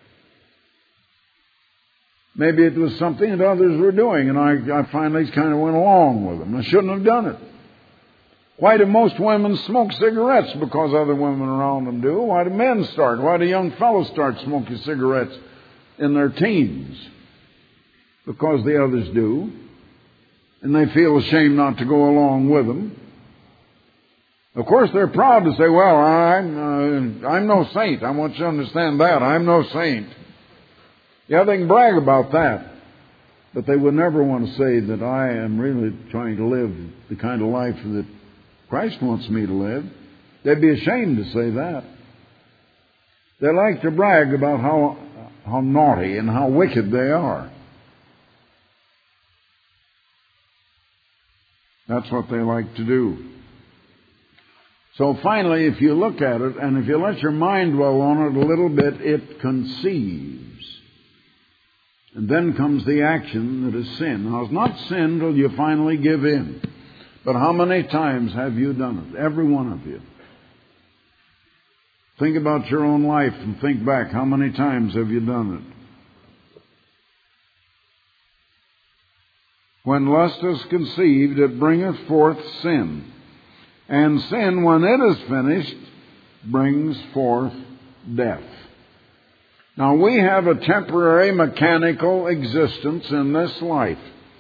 Maybe it was something that others were doing, and I, I finally kind of went along with them. I shouldn't have done it. Why do most women smoke cigarettes? Because other women around them do. Why do men start? Why do young fellows start smoking cigarettes in their teens? Because the others do. And they feel ashamed not to go along with them. Of course, they're proud to say, well, I'm, uh, I'm no saint. I want you to understand that. I'm no saint. Yeah, they can brag about that. But they would never want to say that I am really trying to live the kind of life that Christ wants me to live. They'd be ashamed to say that. They like to brag about how, how naughty and how wicked they are. That's what they like to do. So finally, if you look at it, and if you let your mind dwell on it a little bit, it conceives. And then comes the action that is sin. Now, it's not sin till you finally give in. But how many times have you done it? Every one of you. Think about your own life and think back. How many times have you done it? When lust is conceived, it bringeth forth sin. And sin, when it is finished, brings forth death. Now, we have a temporary mechanical existence in this life.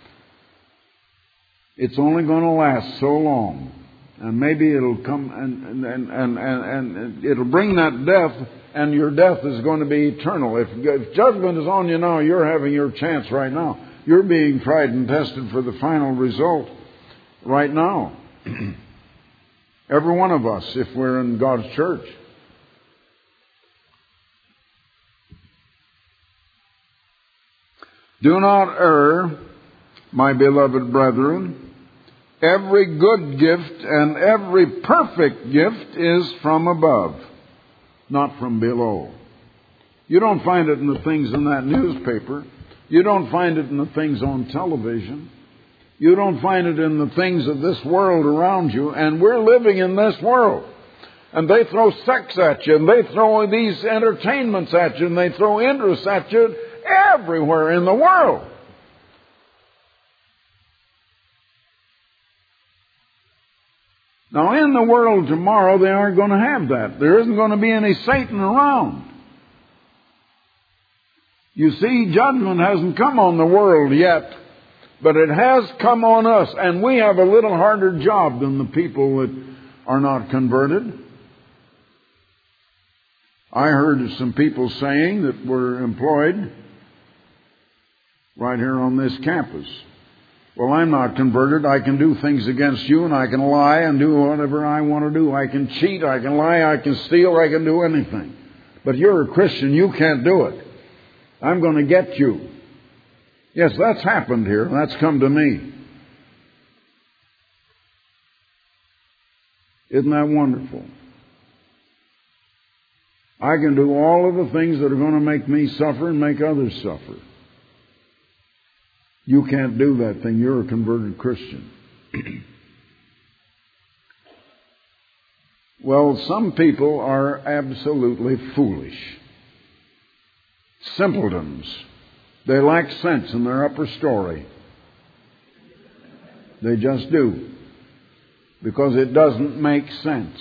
It's only going to last so long. And maybe it'll come and, and, and, and, and it'll bring that death, and your death is going to be eternal. If, if judgment is on you now, you're having your chance right now. You're being tried and tested for the final result right now. Every one of us, if we're in God's church. Do not err, my beloved brethren. Every good gift and every perfect gift is from above, not from below. You don't find it in the things in that newspaper. You don't find it in the things on television. You don't find it in the things of this world around you. And we're living in this world. And they throw sex at you, and they throw these entertainments at you, and they throw interests at you everywhere in the world. Now, in the world tomorrow, they aren't going to have that. There isn't going to be any Satan around. You see, judgment hasn't come on the world yet, but it has come on us, and we have a little harder job than the people that are not converted. I heard of some people saying that were employed right here on this campus. Well, I'm not converted. I can do things against you, and I can lie and do whatever I want to do. I can cheat, I can lie, I can steal, I can do anything. But you're a Christian, you can't do it. I'm going to get you. Yes, that's happened here. That's come to me. Isn't that wonderful? I can do all of the things that are going to make me suffer and make others suffer. You can't do that thing. You're a converted Christian. Well, some people are absolutely foolish. Simpletons. They lack sense in their upper story. They just do. Because it doesn't make sense.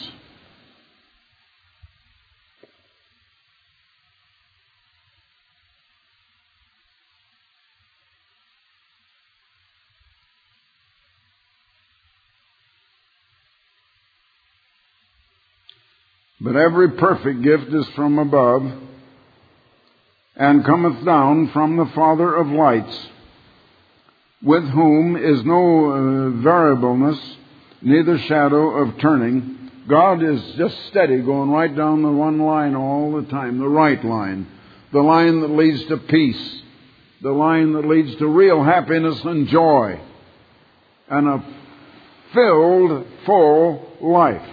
But every perfect gift is from above, and cometh down from the Father of lights, with whom is no uh, variableness, neither shadow of turning. God is just steady, going right down the one line all the time, the right line, the line that leads to peace, the line that leads to real happiness and joy, and a filled, full life.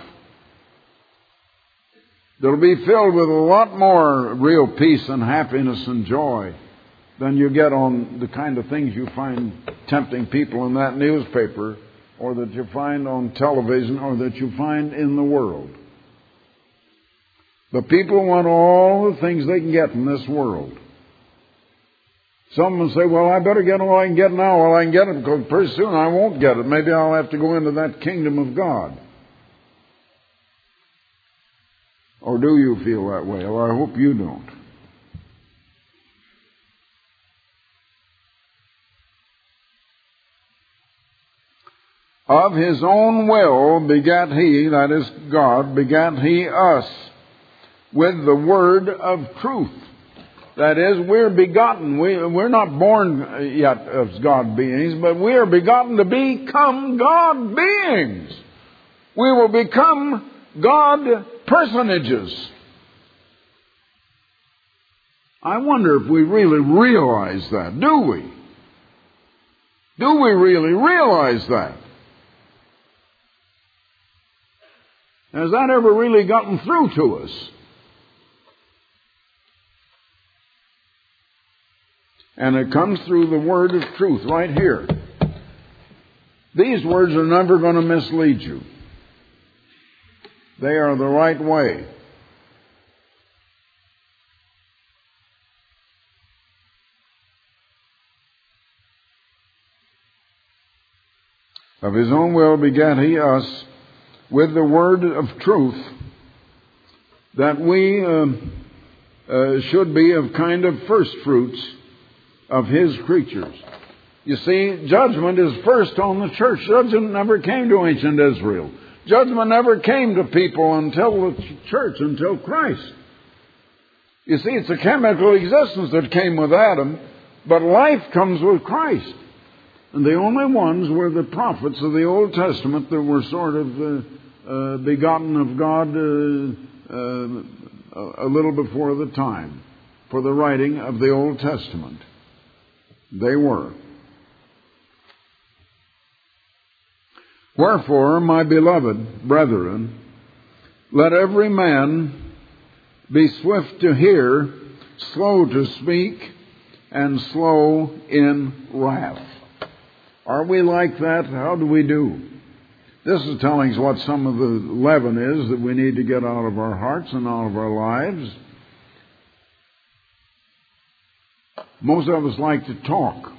That'll be filled with a lot more real peace and happiness and joy than you get on the kind of things you find tempting people in that newspaper, or that you find on television, or that you find in the world. The people want all the things they can get in this world. Some will say, well, I better get all I can get now while I can get it, because pretty soon I won't get it. Maybe I'll have to go into that kingdom of God. Or do you feel that way? Well, I hope you don't. Of his own will begat he, that is God, begat he us with the word of truth. That is, we're begotten. We, we're not born yet as God beings, but we are begotten to become God beings. We will become God personages. I wonder if we really realize that. Do we? Do we really realize that? Has that ever really gotten through to us? And it comes through the word of truth right here. These words are never going to mislead you. They are the right way. Of his own will begat he us with the word of truth, that we uh, uh, should be of kind of first fruits of his creatures. You see, judgment is first on the church. Judgment never came to ancient Israel. Judgment never came to people until the church, until Christ. You see, it's a chemical existence that came with Adam, but life comes with Christ. And the only ones were the prophets of the Old Testament that were sort of uh, uh, begotten of God uh, uh, a little before the time for the writing of the Old Testament. They were. Wherefore, my beloved brethren, let every man be swift to hear, slow to speak, and slow in wrath. Are we like that? How do we do? This is telling us what some of the leaven is that we need to get out of our hearts and out of our lives. Most of us like to talk.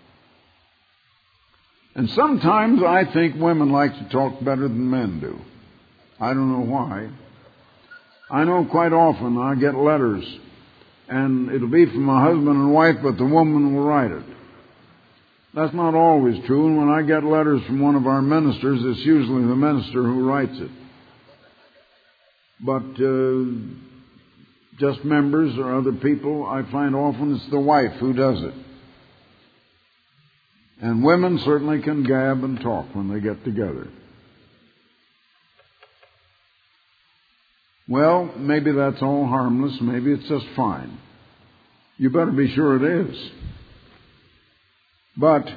And sometimes I think women like to talk better than men do. I don't know why. I know quite often I get letters, and it'll be from a husband and wife, but the woman will write it. That's not always true, and when I get letters from one of our ministers, it's usually the minister who writes it. But uh, just members or other people, I find often it's the wife who does it. And women certainly can gab and talk when they get together. Well, maybe that's all harmless. Maybe it's just fine. You better be sure it is. But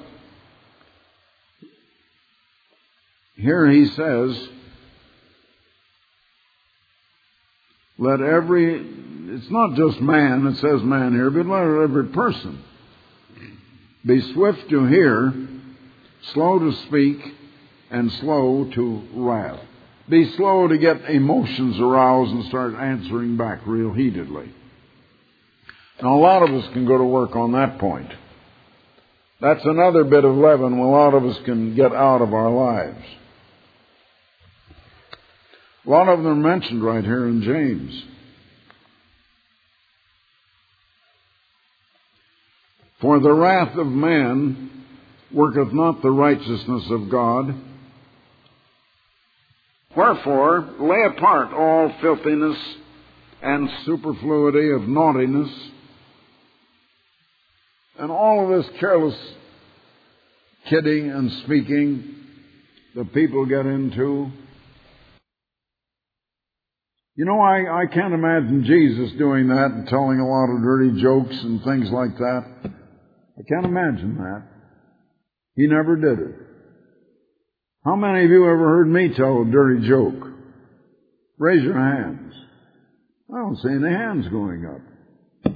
here he says, let every, it's not just man, it says man here, but let every person be swift to hear, slow to speak, and slow to wrath. Be slow to get emotions aroused and start answering back real heatedly. Now, a lot of us can go to work on that point. That's another bit of leaven a lot of us can get out of our lives. A lot of them are mentioned right here in James. For the wrath of man worketh not the righteousness of God. Wherefore, lay apart all filthiness and superfluity of naughtiness, and all of this careless kidding and speaking that people get into. You know, I, I can't imagine Jesus doing that and telling a lot of dirty jokes and things like that. I can't imagine that. He never did it. How many of you ever heard me tell a dirty joke? Raise your hands. I don't see any hands going up.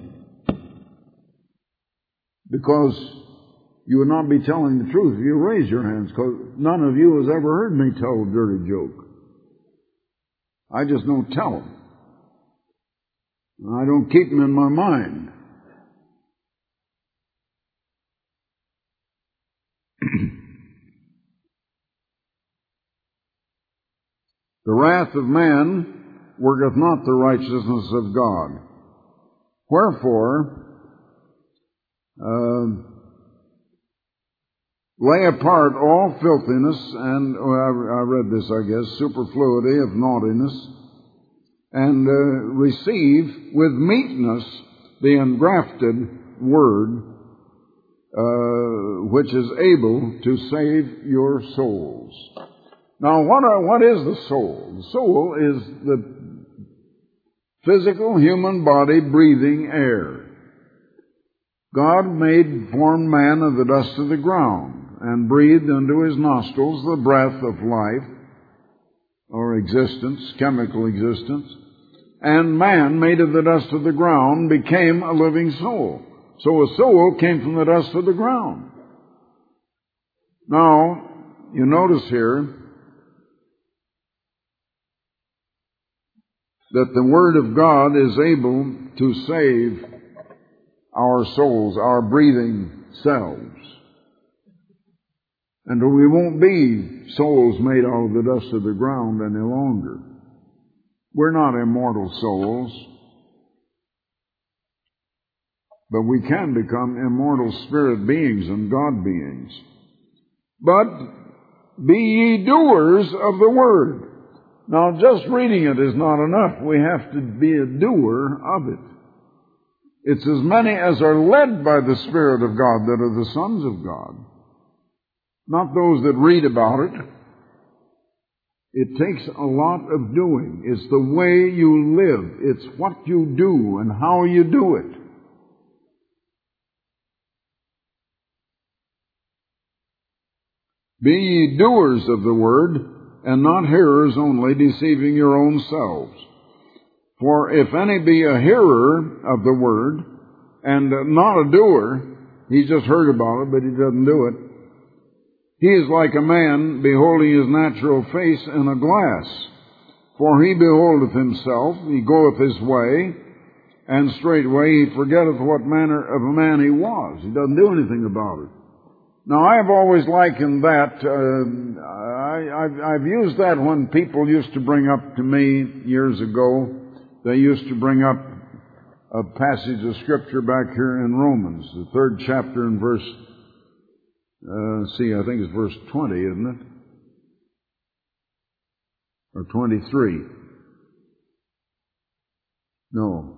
Because you would not be telling the truth if you raise your hands, because none of you has ever heard me tell a dirty joke. I just don't tell them. I don't keep them in my mind. The wrath of man worketh not the righteousness of God. Wherefore, uh, lay apart all filthiness and, oh, I, I read this, I guess, superfluity of naughtiness, and uh, receive with meekness the engrafted word, uh, which is able to save your souls. Now, what are, what is the soul? The soul is the physical human body breathing air. God made, formed man of the dust of the ground and breathed into his nostrils the breath of life or existence, chemical existence. And man, made of the dust of the ground, became a living soul. So a soul came from the dust of the ground. Now, you notice here that the Word of God is able to save our souls, our breathing selves. And we won't be souls made out of the dust of the ground any longer. We're not immortal souls, but we can become immortal spirit beings and God beings. But be ye doers of the Word. Now, just reading it is not enough. We have to be a doer of it. It's as many as are led by the Spirit of God that are the sons of God, not those that read about it. It takes a lot of doing. It's the way you live. It's what you do and how you do it. Be ye doers of the word, and not hearers only, deceiving your own selves. For if any be a hearer of the word, and not a doer, he's just heard about it, but he doesn't do it, he is like a man beholding his natural face in a glass. For he beholdeth himself, he goeth his way, and straightway he forgetteth what manner of a man he was. He doesn't do anything about it. Now, I've always likened that, uh, I, I've, I've used that when people used to bring up to me years ago, they used to bring up a passage of Scripture back here in Romans, the third chapter and verse, uh, see, I think it's verse twenty, isn't it? Or twenty-three. No.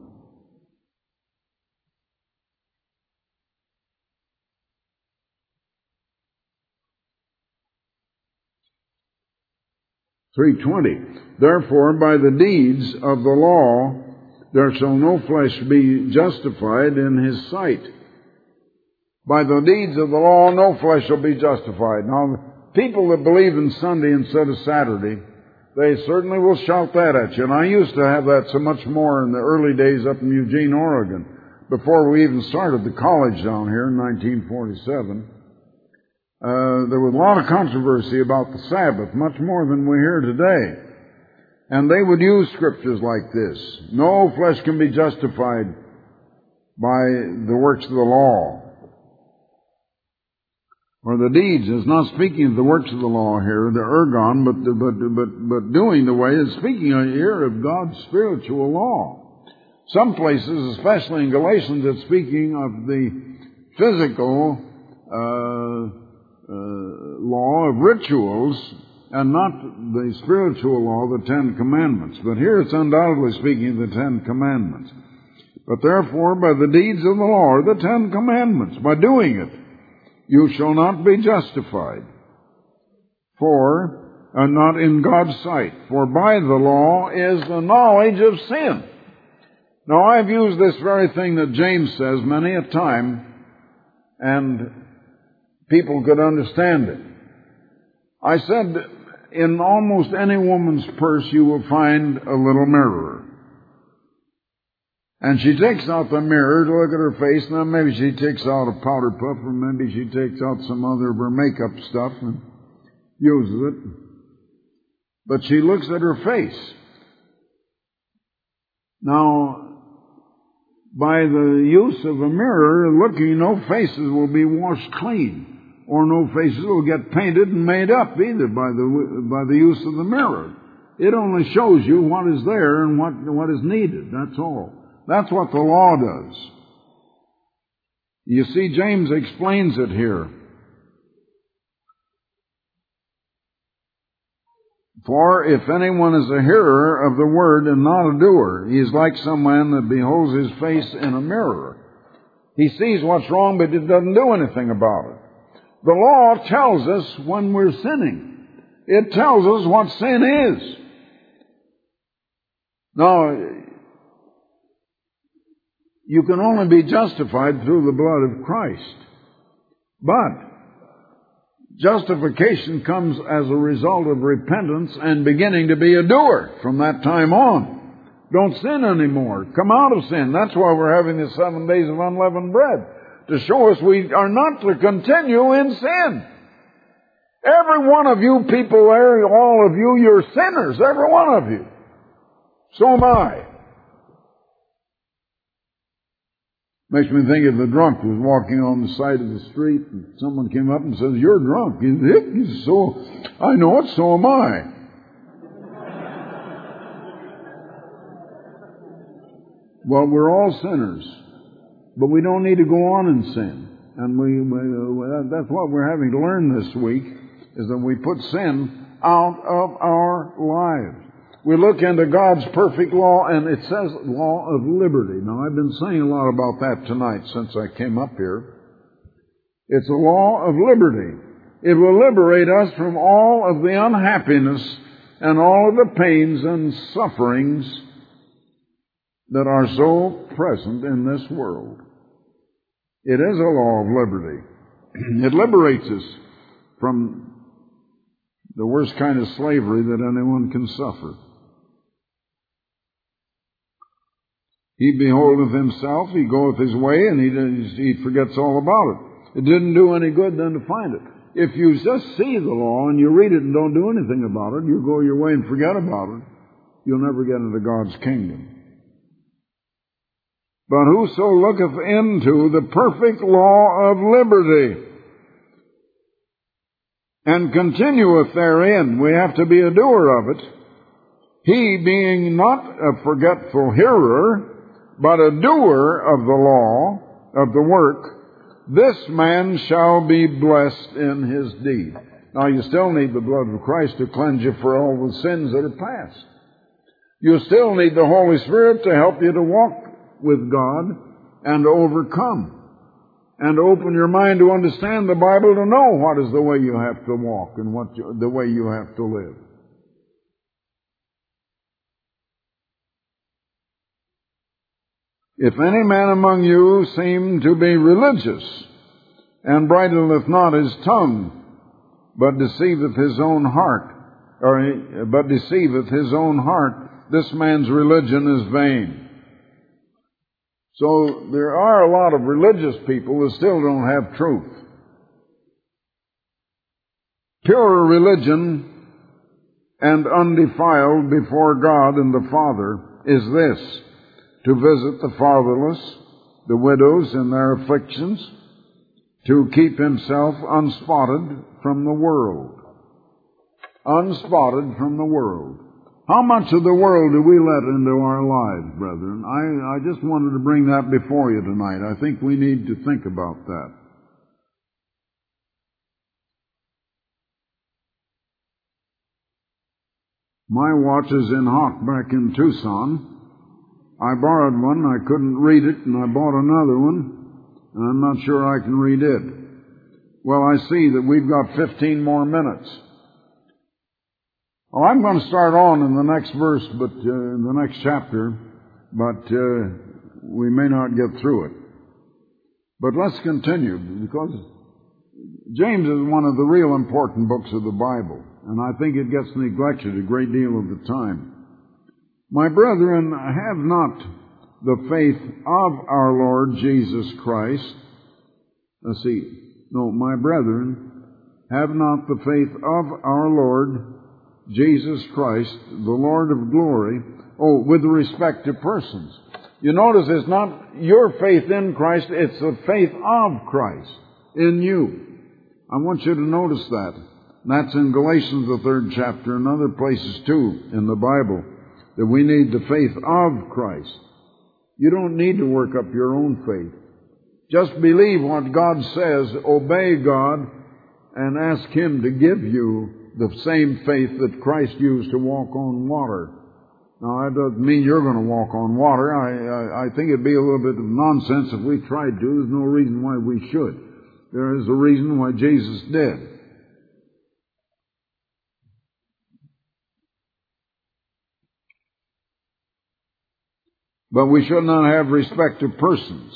three twenty. Therefore, by the deeds of the law, there shall no flesh be justified in his sight. By the deeds of the law, no flesh shall be justified. Now, people that believe in Sunday instead of Saturday, they certainly will shout that at you. And I used to have that so much more in the early days up in Eugene, Oregon, before we even started the college down here in nineteen forty-seven. Uh, there was a lot of controversy about the Sabbath, much more than we hear today. And they would use scriptures like this. No flesh can be justified by the works of the law. Or the deeds is not speaking of the works of the law here, the ergon, but the, but but but doing the way is speaking here of God's spiritual law. Some places, especially in Galatians, it's speaking of the physical uh, uh, law of rituals and not the spiritual law, the Ten Commandments. But here it's undoubtedly speaking of the Ten Commandments. But therefore, by the deeds of the law are the Ten Commandments, by doing it, you shall not be justified, for, uh, not in God's sight, for by the law is the knowledge of sin. Now, I've used this very thing that James says many a time, and people could understand it. I said, in almost any woman's purse you will find a little mirror. And she takes out the mirror to look at her face. Now maybe she takes out a powder puff, or maybe she takes out some other of her makeup stuff and uses it. But she looks at her face. Now, by the use of a mirror, looking, no faces will be washed clean, or no faces will get painted and made up either by the by the use of the mirror. It only shows you what is there and what what is needed. That's all. That's what the law does. You see, James explains it here. For if anyone is a hearer of the word and not a doer, he is like someone that beholds his face in a mirror. He sees what's wrong, but it doesn't do anything about it. The law tells us when we're sinning. It tells us what sin is. Now, you can only be justified through the blood of Christ. But justification comes as a result of repentance and beginning to be a doer from that time on. Don't sin anymore. Come out of sin. That's why we're having the seven days of unleavened bread, to show us we are not to continue in sin. Every one of you people there, all of you, you're sinners. Every one of you. So am I. Makes me think of the drunk who was walking on the side of the street, and someone came up and says, "You're drunk." He said, "So, I know it, so am I." Well, we're all sinners, but we don't need to go on in sin. And we, we that's what we're having to learn this week, is that we put sin out of our lives. We look into God's perfect law, and it says law of liberty. Now, I've been saying a lot about that tonight since I came up here. It's a law of liberty. It will liberate us from all of the unhappiness and all of the pains and sufferings that are so present in this world. It is a law of liberty. It liberates us from the worst kind of slavery that anyone can suffer. He beholdeth himself, he goeth his way, and he, he forgets all about it. It didn't do any good then to find it. If you just see the law and you read it and don't do anything about it, you go your way and forget about it, you'll never get into God's kingdom. But whoso looketh into the perfect law of liberty and continueth therein, we have to be a doer of it, he being not a forgetful hearer, but a doer of the law, of the work, this man shall be blessed in his deed. Now, you still need the blood of Christ to cleanse you for all the sins that are past. You still need the Holy Spirit to help you to walk with God and to overcome, and to open your mind to understand the Bible, to know what is the way you have to walk and what you, the way you have to live. If any man among you seem to be religious, and bridleth not his tongue, but deceiveth his own heart, or but deceiveth his own heart, this man's religion is vain. So there are a lot of religious people who still don't have truth. Pure religion and undefiled before God and the Father is this: to visit the fatherless, the widows in their afflictions, to keep himself unspotted from the world. Unspotted from the world. How much of the world do we let into our lives, brethren? I, I just wanted to bring that before you tonight. I think we need to think about that. My watch is in hock back in Tucson. I borrowed one, I couldn't read it, and I bought another one, and I'm not sure I can read it. Well, I see that we've got fifteen more minutes. Well, I'm going to start on in the next verse, but uh, in the next chapter, but uh, we may not get through it. But let's continue, because James is one of the real important books of the Bible, and I think it gets neglected a great deal of the time. My brethren, have not the faith of our Lord Jesus Christ. Let's see. No, my brethren, have not the faith of our Lord Jesus Christ, the Lord of glory. Oh, with respect to persons. You notice it's not your faith in Christ, it's the faith of Christ in you. I want you to notice that. That's in Galatians, the third chapter, and other places too in the Bible, that we need the faith of Christ. You don't need to work up your own faith. Just believe what God says, obey God, and ask Him to give you the same faith that Christ used to walk on water. Now, that doesn't mean you're going to walk on water. I, I, I think it'd be a little bit of nonsense if we tried to. There's no reason why we should. There is a reason why Jesus did. But we should not have respect to persons.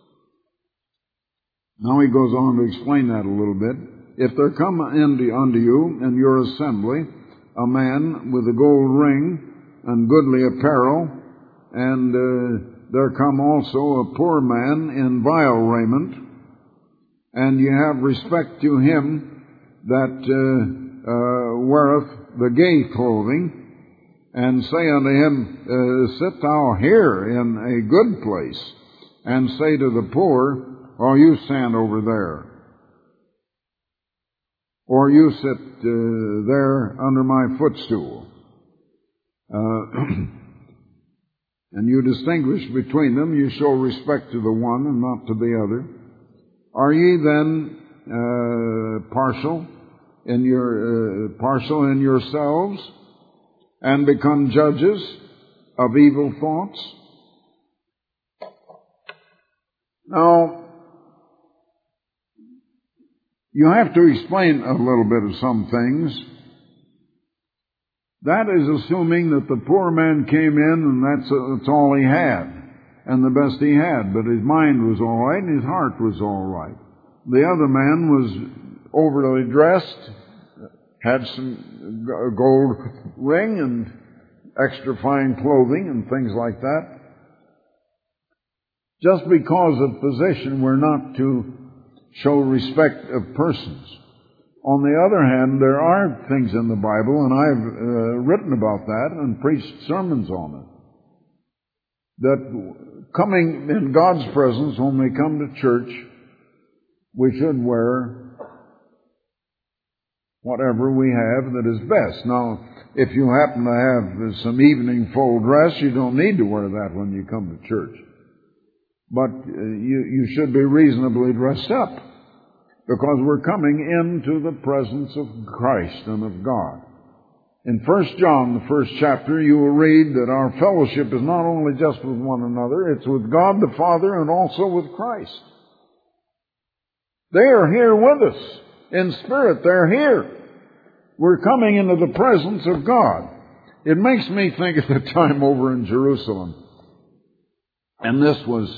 Now he goes on to explain that a little bit. If there come unto, unto you in your assembly a man with a gold ring and goodly apparel, and uh, there come also a poor man in vile raiment, and ye have respect to him that uh, uh, weareth the gay clothing, and say unto him, uh, sit thou here in a good place, and say to the poor, oh, you stand over there, or you sit uh, there under my footstool. Uh, and you distinguish between them, you show respect to the one and not to the other. Are ye then uh, partial in your uh, partial in yourselves, and become judges of evil thoughts? Now, you have to explain a little bit of some things. That is assuming that the poor man came in and that's, uh, that's all he had, and the best he had, but his mind was all right and his heart was all right. The other man was overly dressed, had some gold ring and extra fine clothing and things like that. Just because of position, we're not to show respect of persons. On the other hand, there are things in the Bible, and I've uh, written about that and preached sermons on it, that coming in God's presence when we come to church, we should wear whatever we have that is best. Now, if you happen to have some evening full dress, you don't need to wear that when you come to church. But uh, you, you should be reasonably dressed up, because we're coming into the presence of Christ and of God. In First John, the first chapter, you will read that our fellowship is not only just with one another, it's with God the Father and also with Christ. They are here with us. In spirit, they're here. We're coming into the presence of God. It makes me think of the time over in Jerusalem. And this was,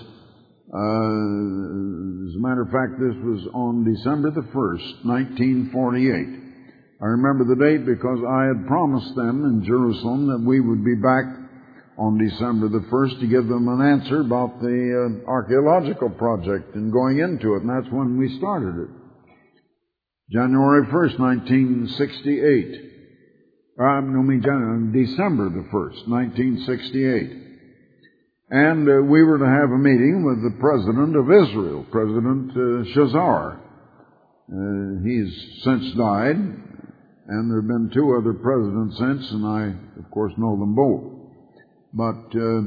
uh, as a matter of fact, this was on December the first, nineteen forty-eight. I remember the date because I had promised them in Jerusalem that we would be back on December the first to give them an answer about the uh, archaeological project and going into it, and that's when we started it. January first, nineteen sixty-eight. I mean, January, December the first, nineteen sixty-eight. And uh, we were to have a meeting with the President of Israel, President uh, Shazar. Uh, he's since died, and there have been two other presidents since, and I, of course, know them both. But uh,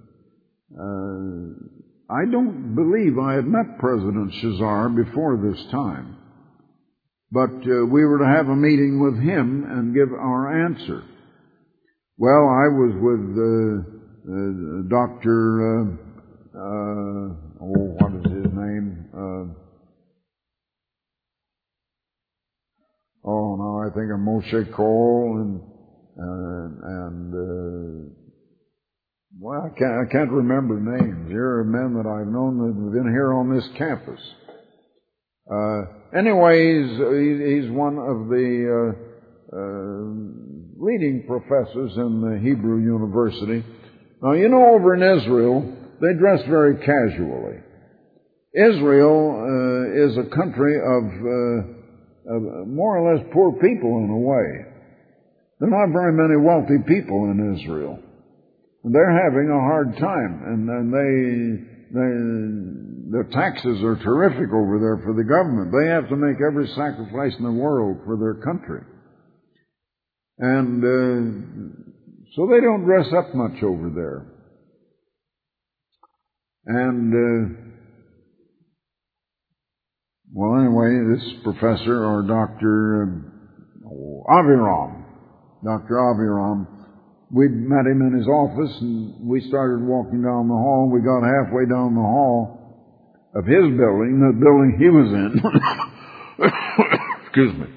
uh, I don't believe I had met President Shazar before this time. But uh, we were to have a meeting with him and give our answer. Well, I was with uh, uh, Doctor Uh, uh, oh, what is his name? Uh, oh, no, I think of Moshe Cole and uh, and uh, well, I can't I can't remember names. Here are men that I've known that have been here on this campus. Uh, anyway, he's, he's one of the uh, uh, leading professors in the Hebrew University. Now, you know, over in Israel, they dress very casually. Israel uh, is a country of, uh, of more or less poor people in a way. There are not very many wealthy people in Israel. And they're having a hard time, and, and they, they, their taxes are terrific over there for the government. They have to make every sacrifice in the world for their country. And uh, so they don't dress up much over there. And, uh, well, anyway, this professor, or Doctor uh, Aviram, Doctor Aviram, we'd met him in his office, and we started walking down the hall. We got halfway down the hall of his building, the building he was in. Excuse me.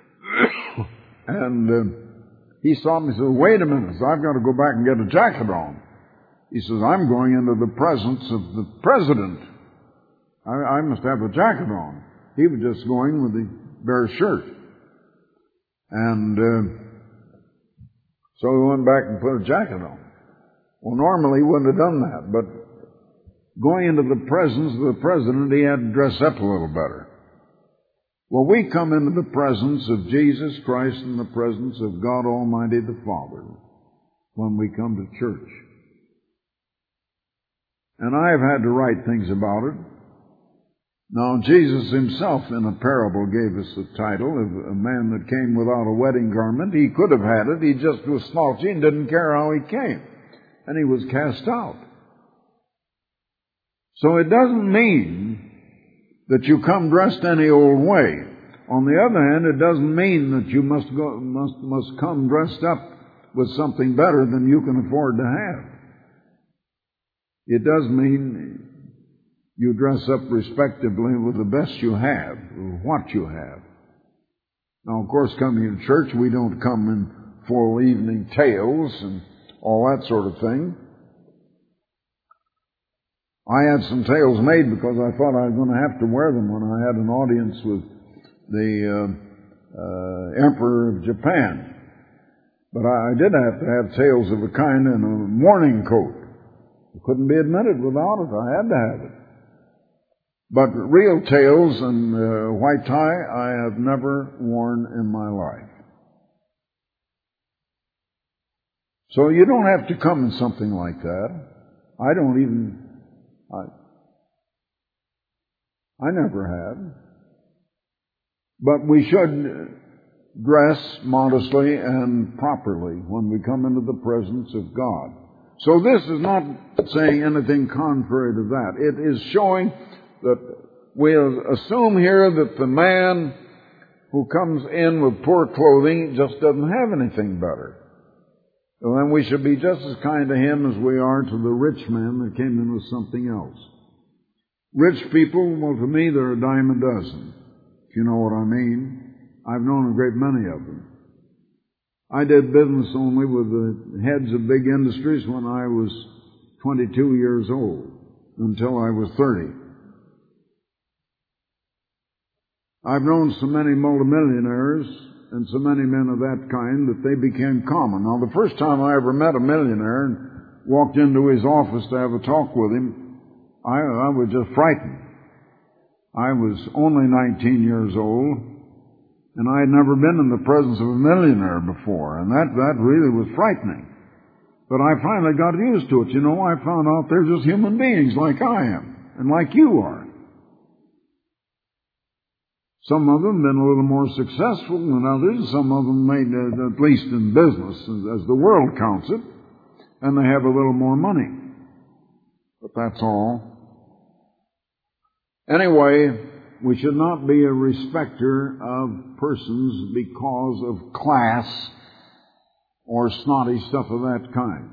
And uh, he saw me and said, wait a minute, I've got to go back and get a jacket on. He says, I'm going into the presence of the president. I, I must have a jacket on. He was just going with the bare shirt. And uh, so he went back and put a jacket on. Well, normally he wouldn't have done that, but going into the presence of the president, he had to dress up a little better. Well, we come into the presence of Jesus Christ and the presence of God Almighty the Father when we come to church. And I have had to write things about it. Now, Jesus himself in a parable gave us the title of a man that came without a wedding garment. He could have had it. He just was slouchy and didn't care how he came. And he was cast out. So it doesn't mean that you come dressed any old way. On the other hand, it doesn't mean that you must go, must, must come dressed up with something better than you can afford to have. It does mean you dress up respectably with the best you have, or what you have. Now, of course, coming to church, we don't come in full evening tails and all that sort of thing. I had some tails made because I thought I was going to have to wear them when I had an audience with the uh, uh, Emperor of Japan. But I, I did have to have tails of a kind and a morning coat. It couldn't be admitted without it. I had to have it. But real tails and uh, white tie I have never worn in my life. So you don't have to come in something like that. I don't even... I, I never have. But we should dress modestly and properly when we come into the presence of God. So this is not saying anything contrary to that. It is showing that we assume here that the man who comes in with poor clothing just doesn't have anything better. So then we should be just as kind to him as we are to the rich man that came in with something else. Rich people, well, to me, they're a dime a dozen, if you know what I mean. I've known a great many of them. I did business only with the heads of big industries when I was twenty-two years old until I was thirty. I've known so many multimillionaires and so many men of that kind that they became common. Now, the first time I ever met a millionaire and walked into his office to have a talk with him, I, I was just frightened. I was only nineteen years old, and I had never been in the presence of a millionaire before, and that, that really was frightening. But I finally got used to it. You know, I found out they're just human beings like I am, and like you are. Some of them have been a little more successful than others. Some of them made, uh, at least in business, as the world counts it, and they have a little more money. But that's all. Anyway, we should not be a respecter of persons because of class or snotty stuff of that kind.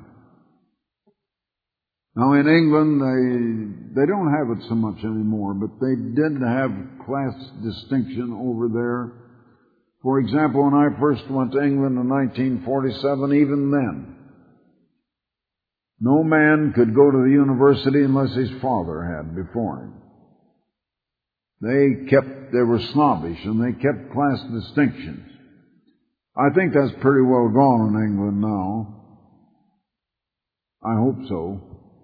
Now, in England, they, they don't have it so much anymore, but they did have class distinction over there. For example, when I first went to England in nineteen forty-seven, even then, no man could go to the university unless his father had before him. They kept, they were snobbish, and they kept class distinctions. I think that's pretty well gone in England now. I hope so.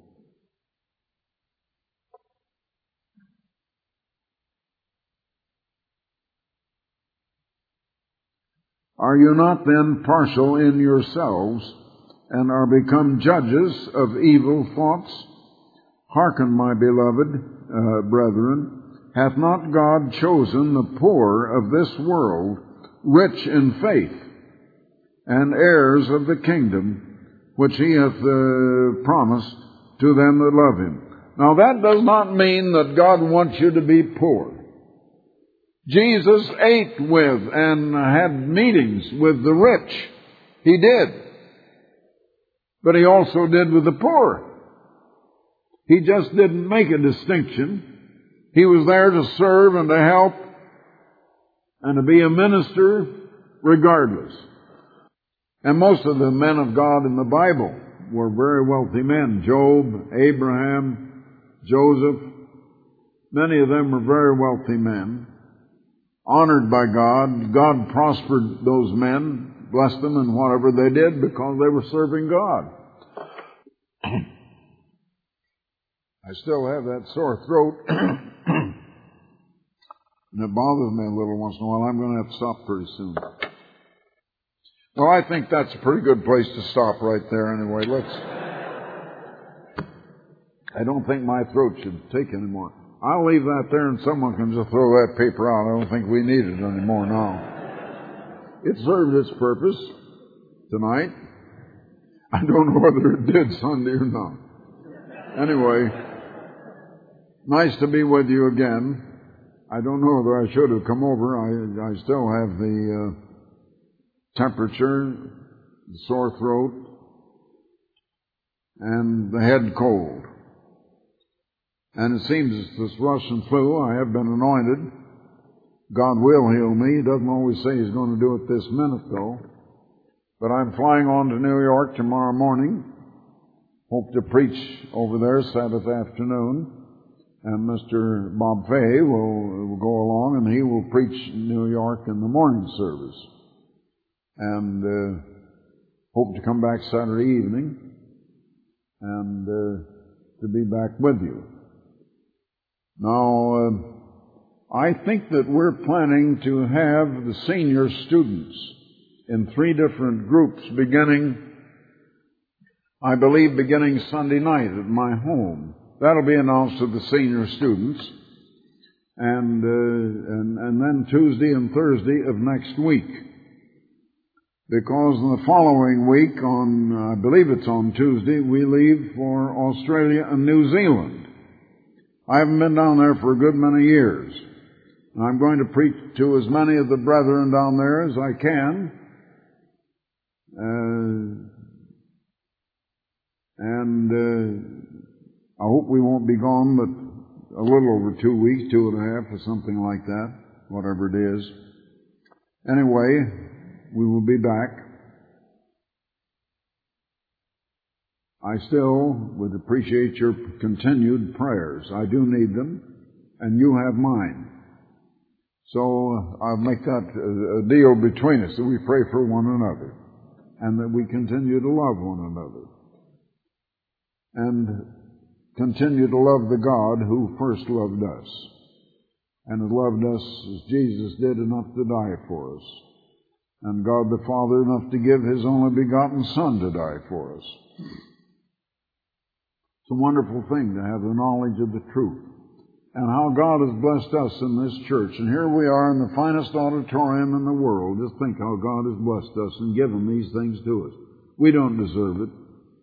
Are you not then partial in yourselves, and are become judges of evil thoughts? Hearken, my beloved uh, brethren, hath not God chosen the poor of this world rich in faith, and heirs of the kingdom, which he hath uh, promised to them that love him? Now, that does not mean that God wants you to be poor. Jesus ate with and had meetings with the rich. He did. But he also did with the poor. He just didn't make a distinction. He was there to serve and to help and to be a minister regardless. And most of the men of God in the Bible were very wealthy men. Job, Abraham, Joseph. Many of them were very wealthy men, honored by God. God prospered those men, blessed them in whatever they did because they were serving God. I still have that sore throat, and it bothers me a little once in a while. I'm going to have to stop pretty soon. Well, I think that's a pretty good place to stop right there anyway. Let's. I don't think my throat should take any more. I'll leave that there and someone can just throw that paper out. I don't think we need it anymore now. It served its purpose tonight. I don't know whether it did Sunday or not. Anyway, nice to be with you again. I don't know whether I should have come over. I, I still have the uh, temperature, the sore throat, and the head cold. And it seems it's this Russian flu. I have been anointed. God will heal me. He doesn't always say He's going to do it this minute, though. But I'm flying on to New York tomorrow morning. Hope to preach over there Sabbath afternoon. And Mister Bob Fay will, will go along, and he will preach in New York in the morning service. And uh, hope to come back Saturday evening and uh, to be back with you. Now, uh, I think that we're planning to have the senior students in three different groups beginning, I believe, beginning Sunday night at my home. That'll be announced to the senior students. And, uh, and, and then Tuesday and Thursday of next week. Because in the following week, on, I believe it's on Tuesday, we leave for Australia and New Zealand. I haven't been down there for a good many years. I'm going to preach to as many of the brethren down there as I can. Uh, and uh, I hope we won't be gone but a little over two weeks, two and a half or something like that, whatever it is. Anyway, we will be back. I still would appreciate your continued prayers. I do need them, and you have mine. So I'll make that a deal between us, that we pray for one another, and that we continue to love one another, and continue to love the God who first loved us, and has loved us as Jesus did, enough to die for us, and God the Father enough to give His only begotten Son to die for us. It's a wonderful thing to have the knowledge of the truth, and how God has blessed us in this church. And here we are in the finest auditorium in the world. Just think how God has blessed us and given these things to us. We don't deserve it.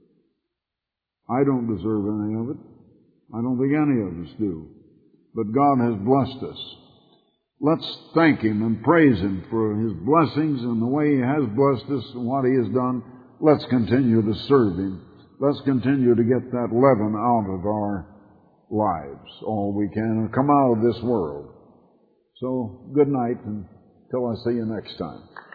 I don't deserve any of it. I don't think any of us do. But God has blessed us. Let's thank Him and praise Him for His blessings and the way He has blessed us and what He has done. Let's continue to serve Him. Let's continue to get that leaven out of our lives, all we can, and come out of this world. So, good night until I see you next time.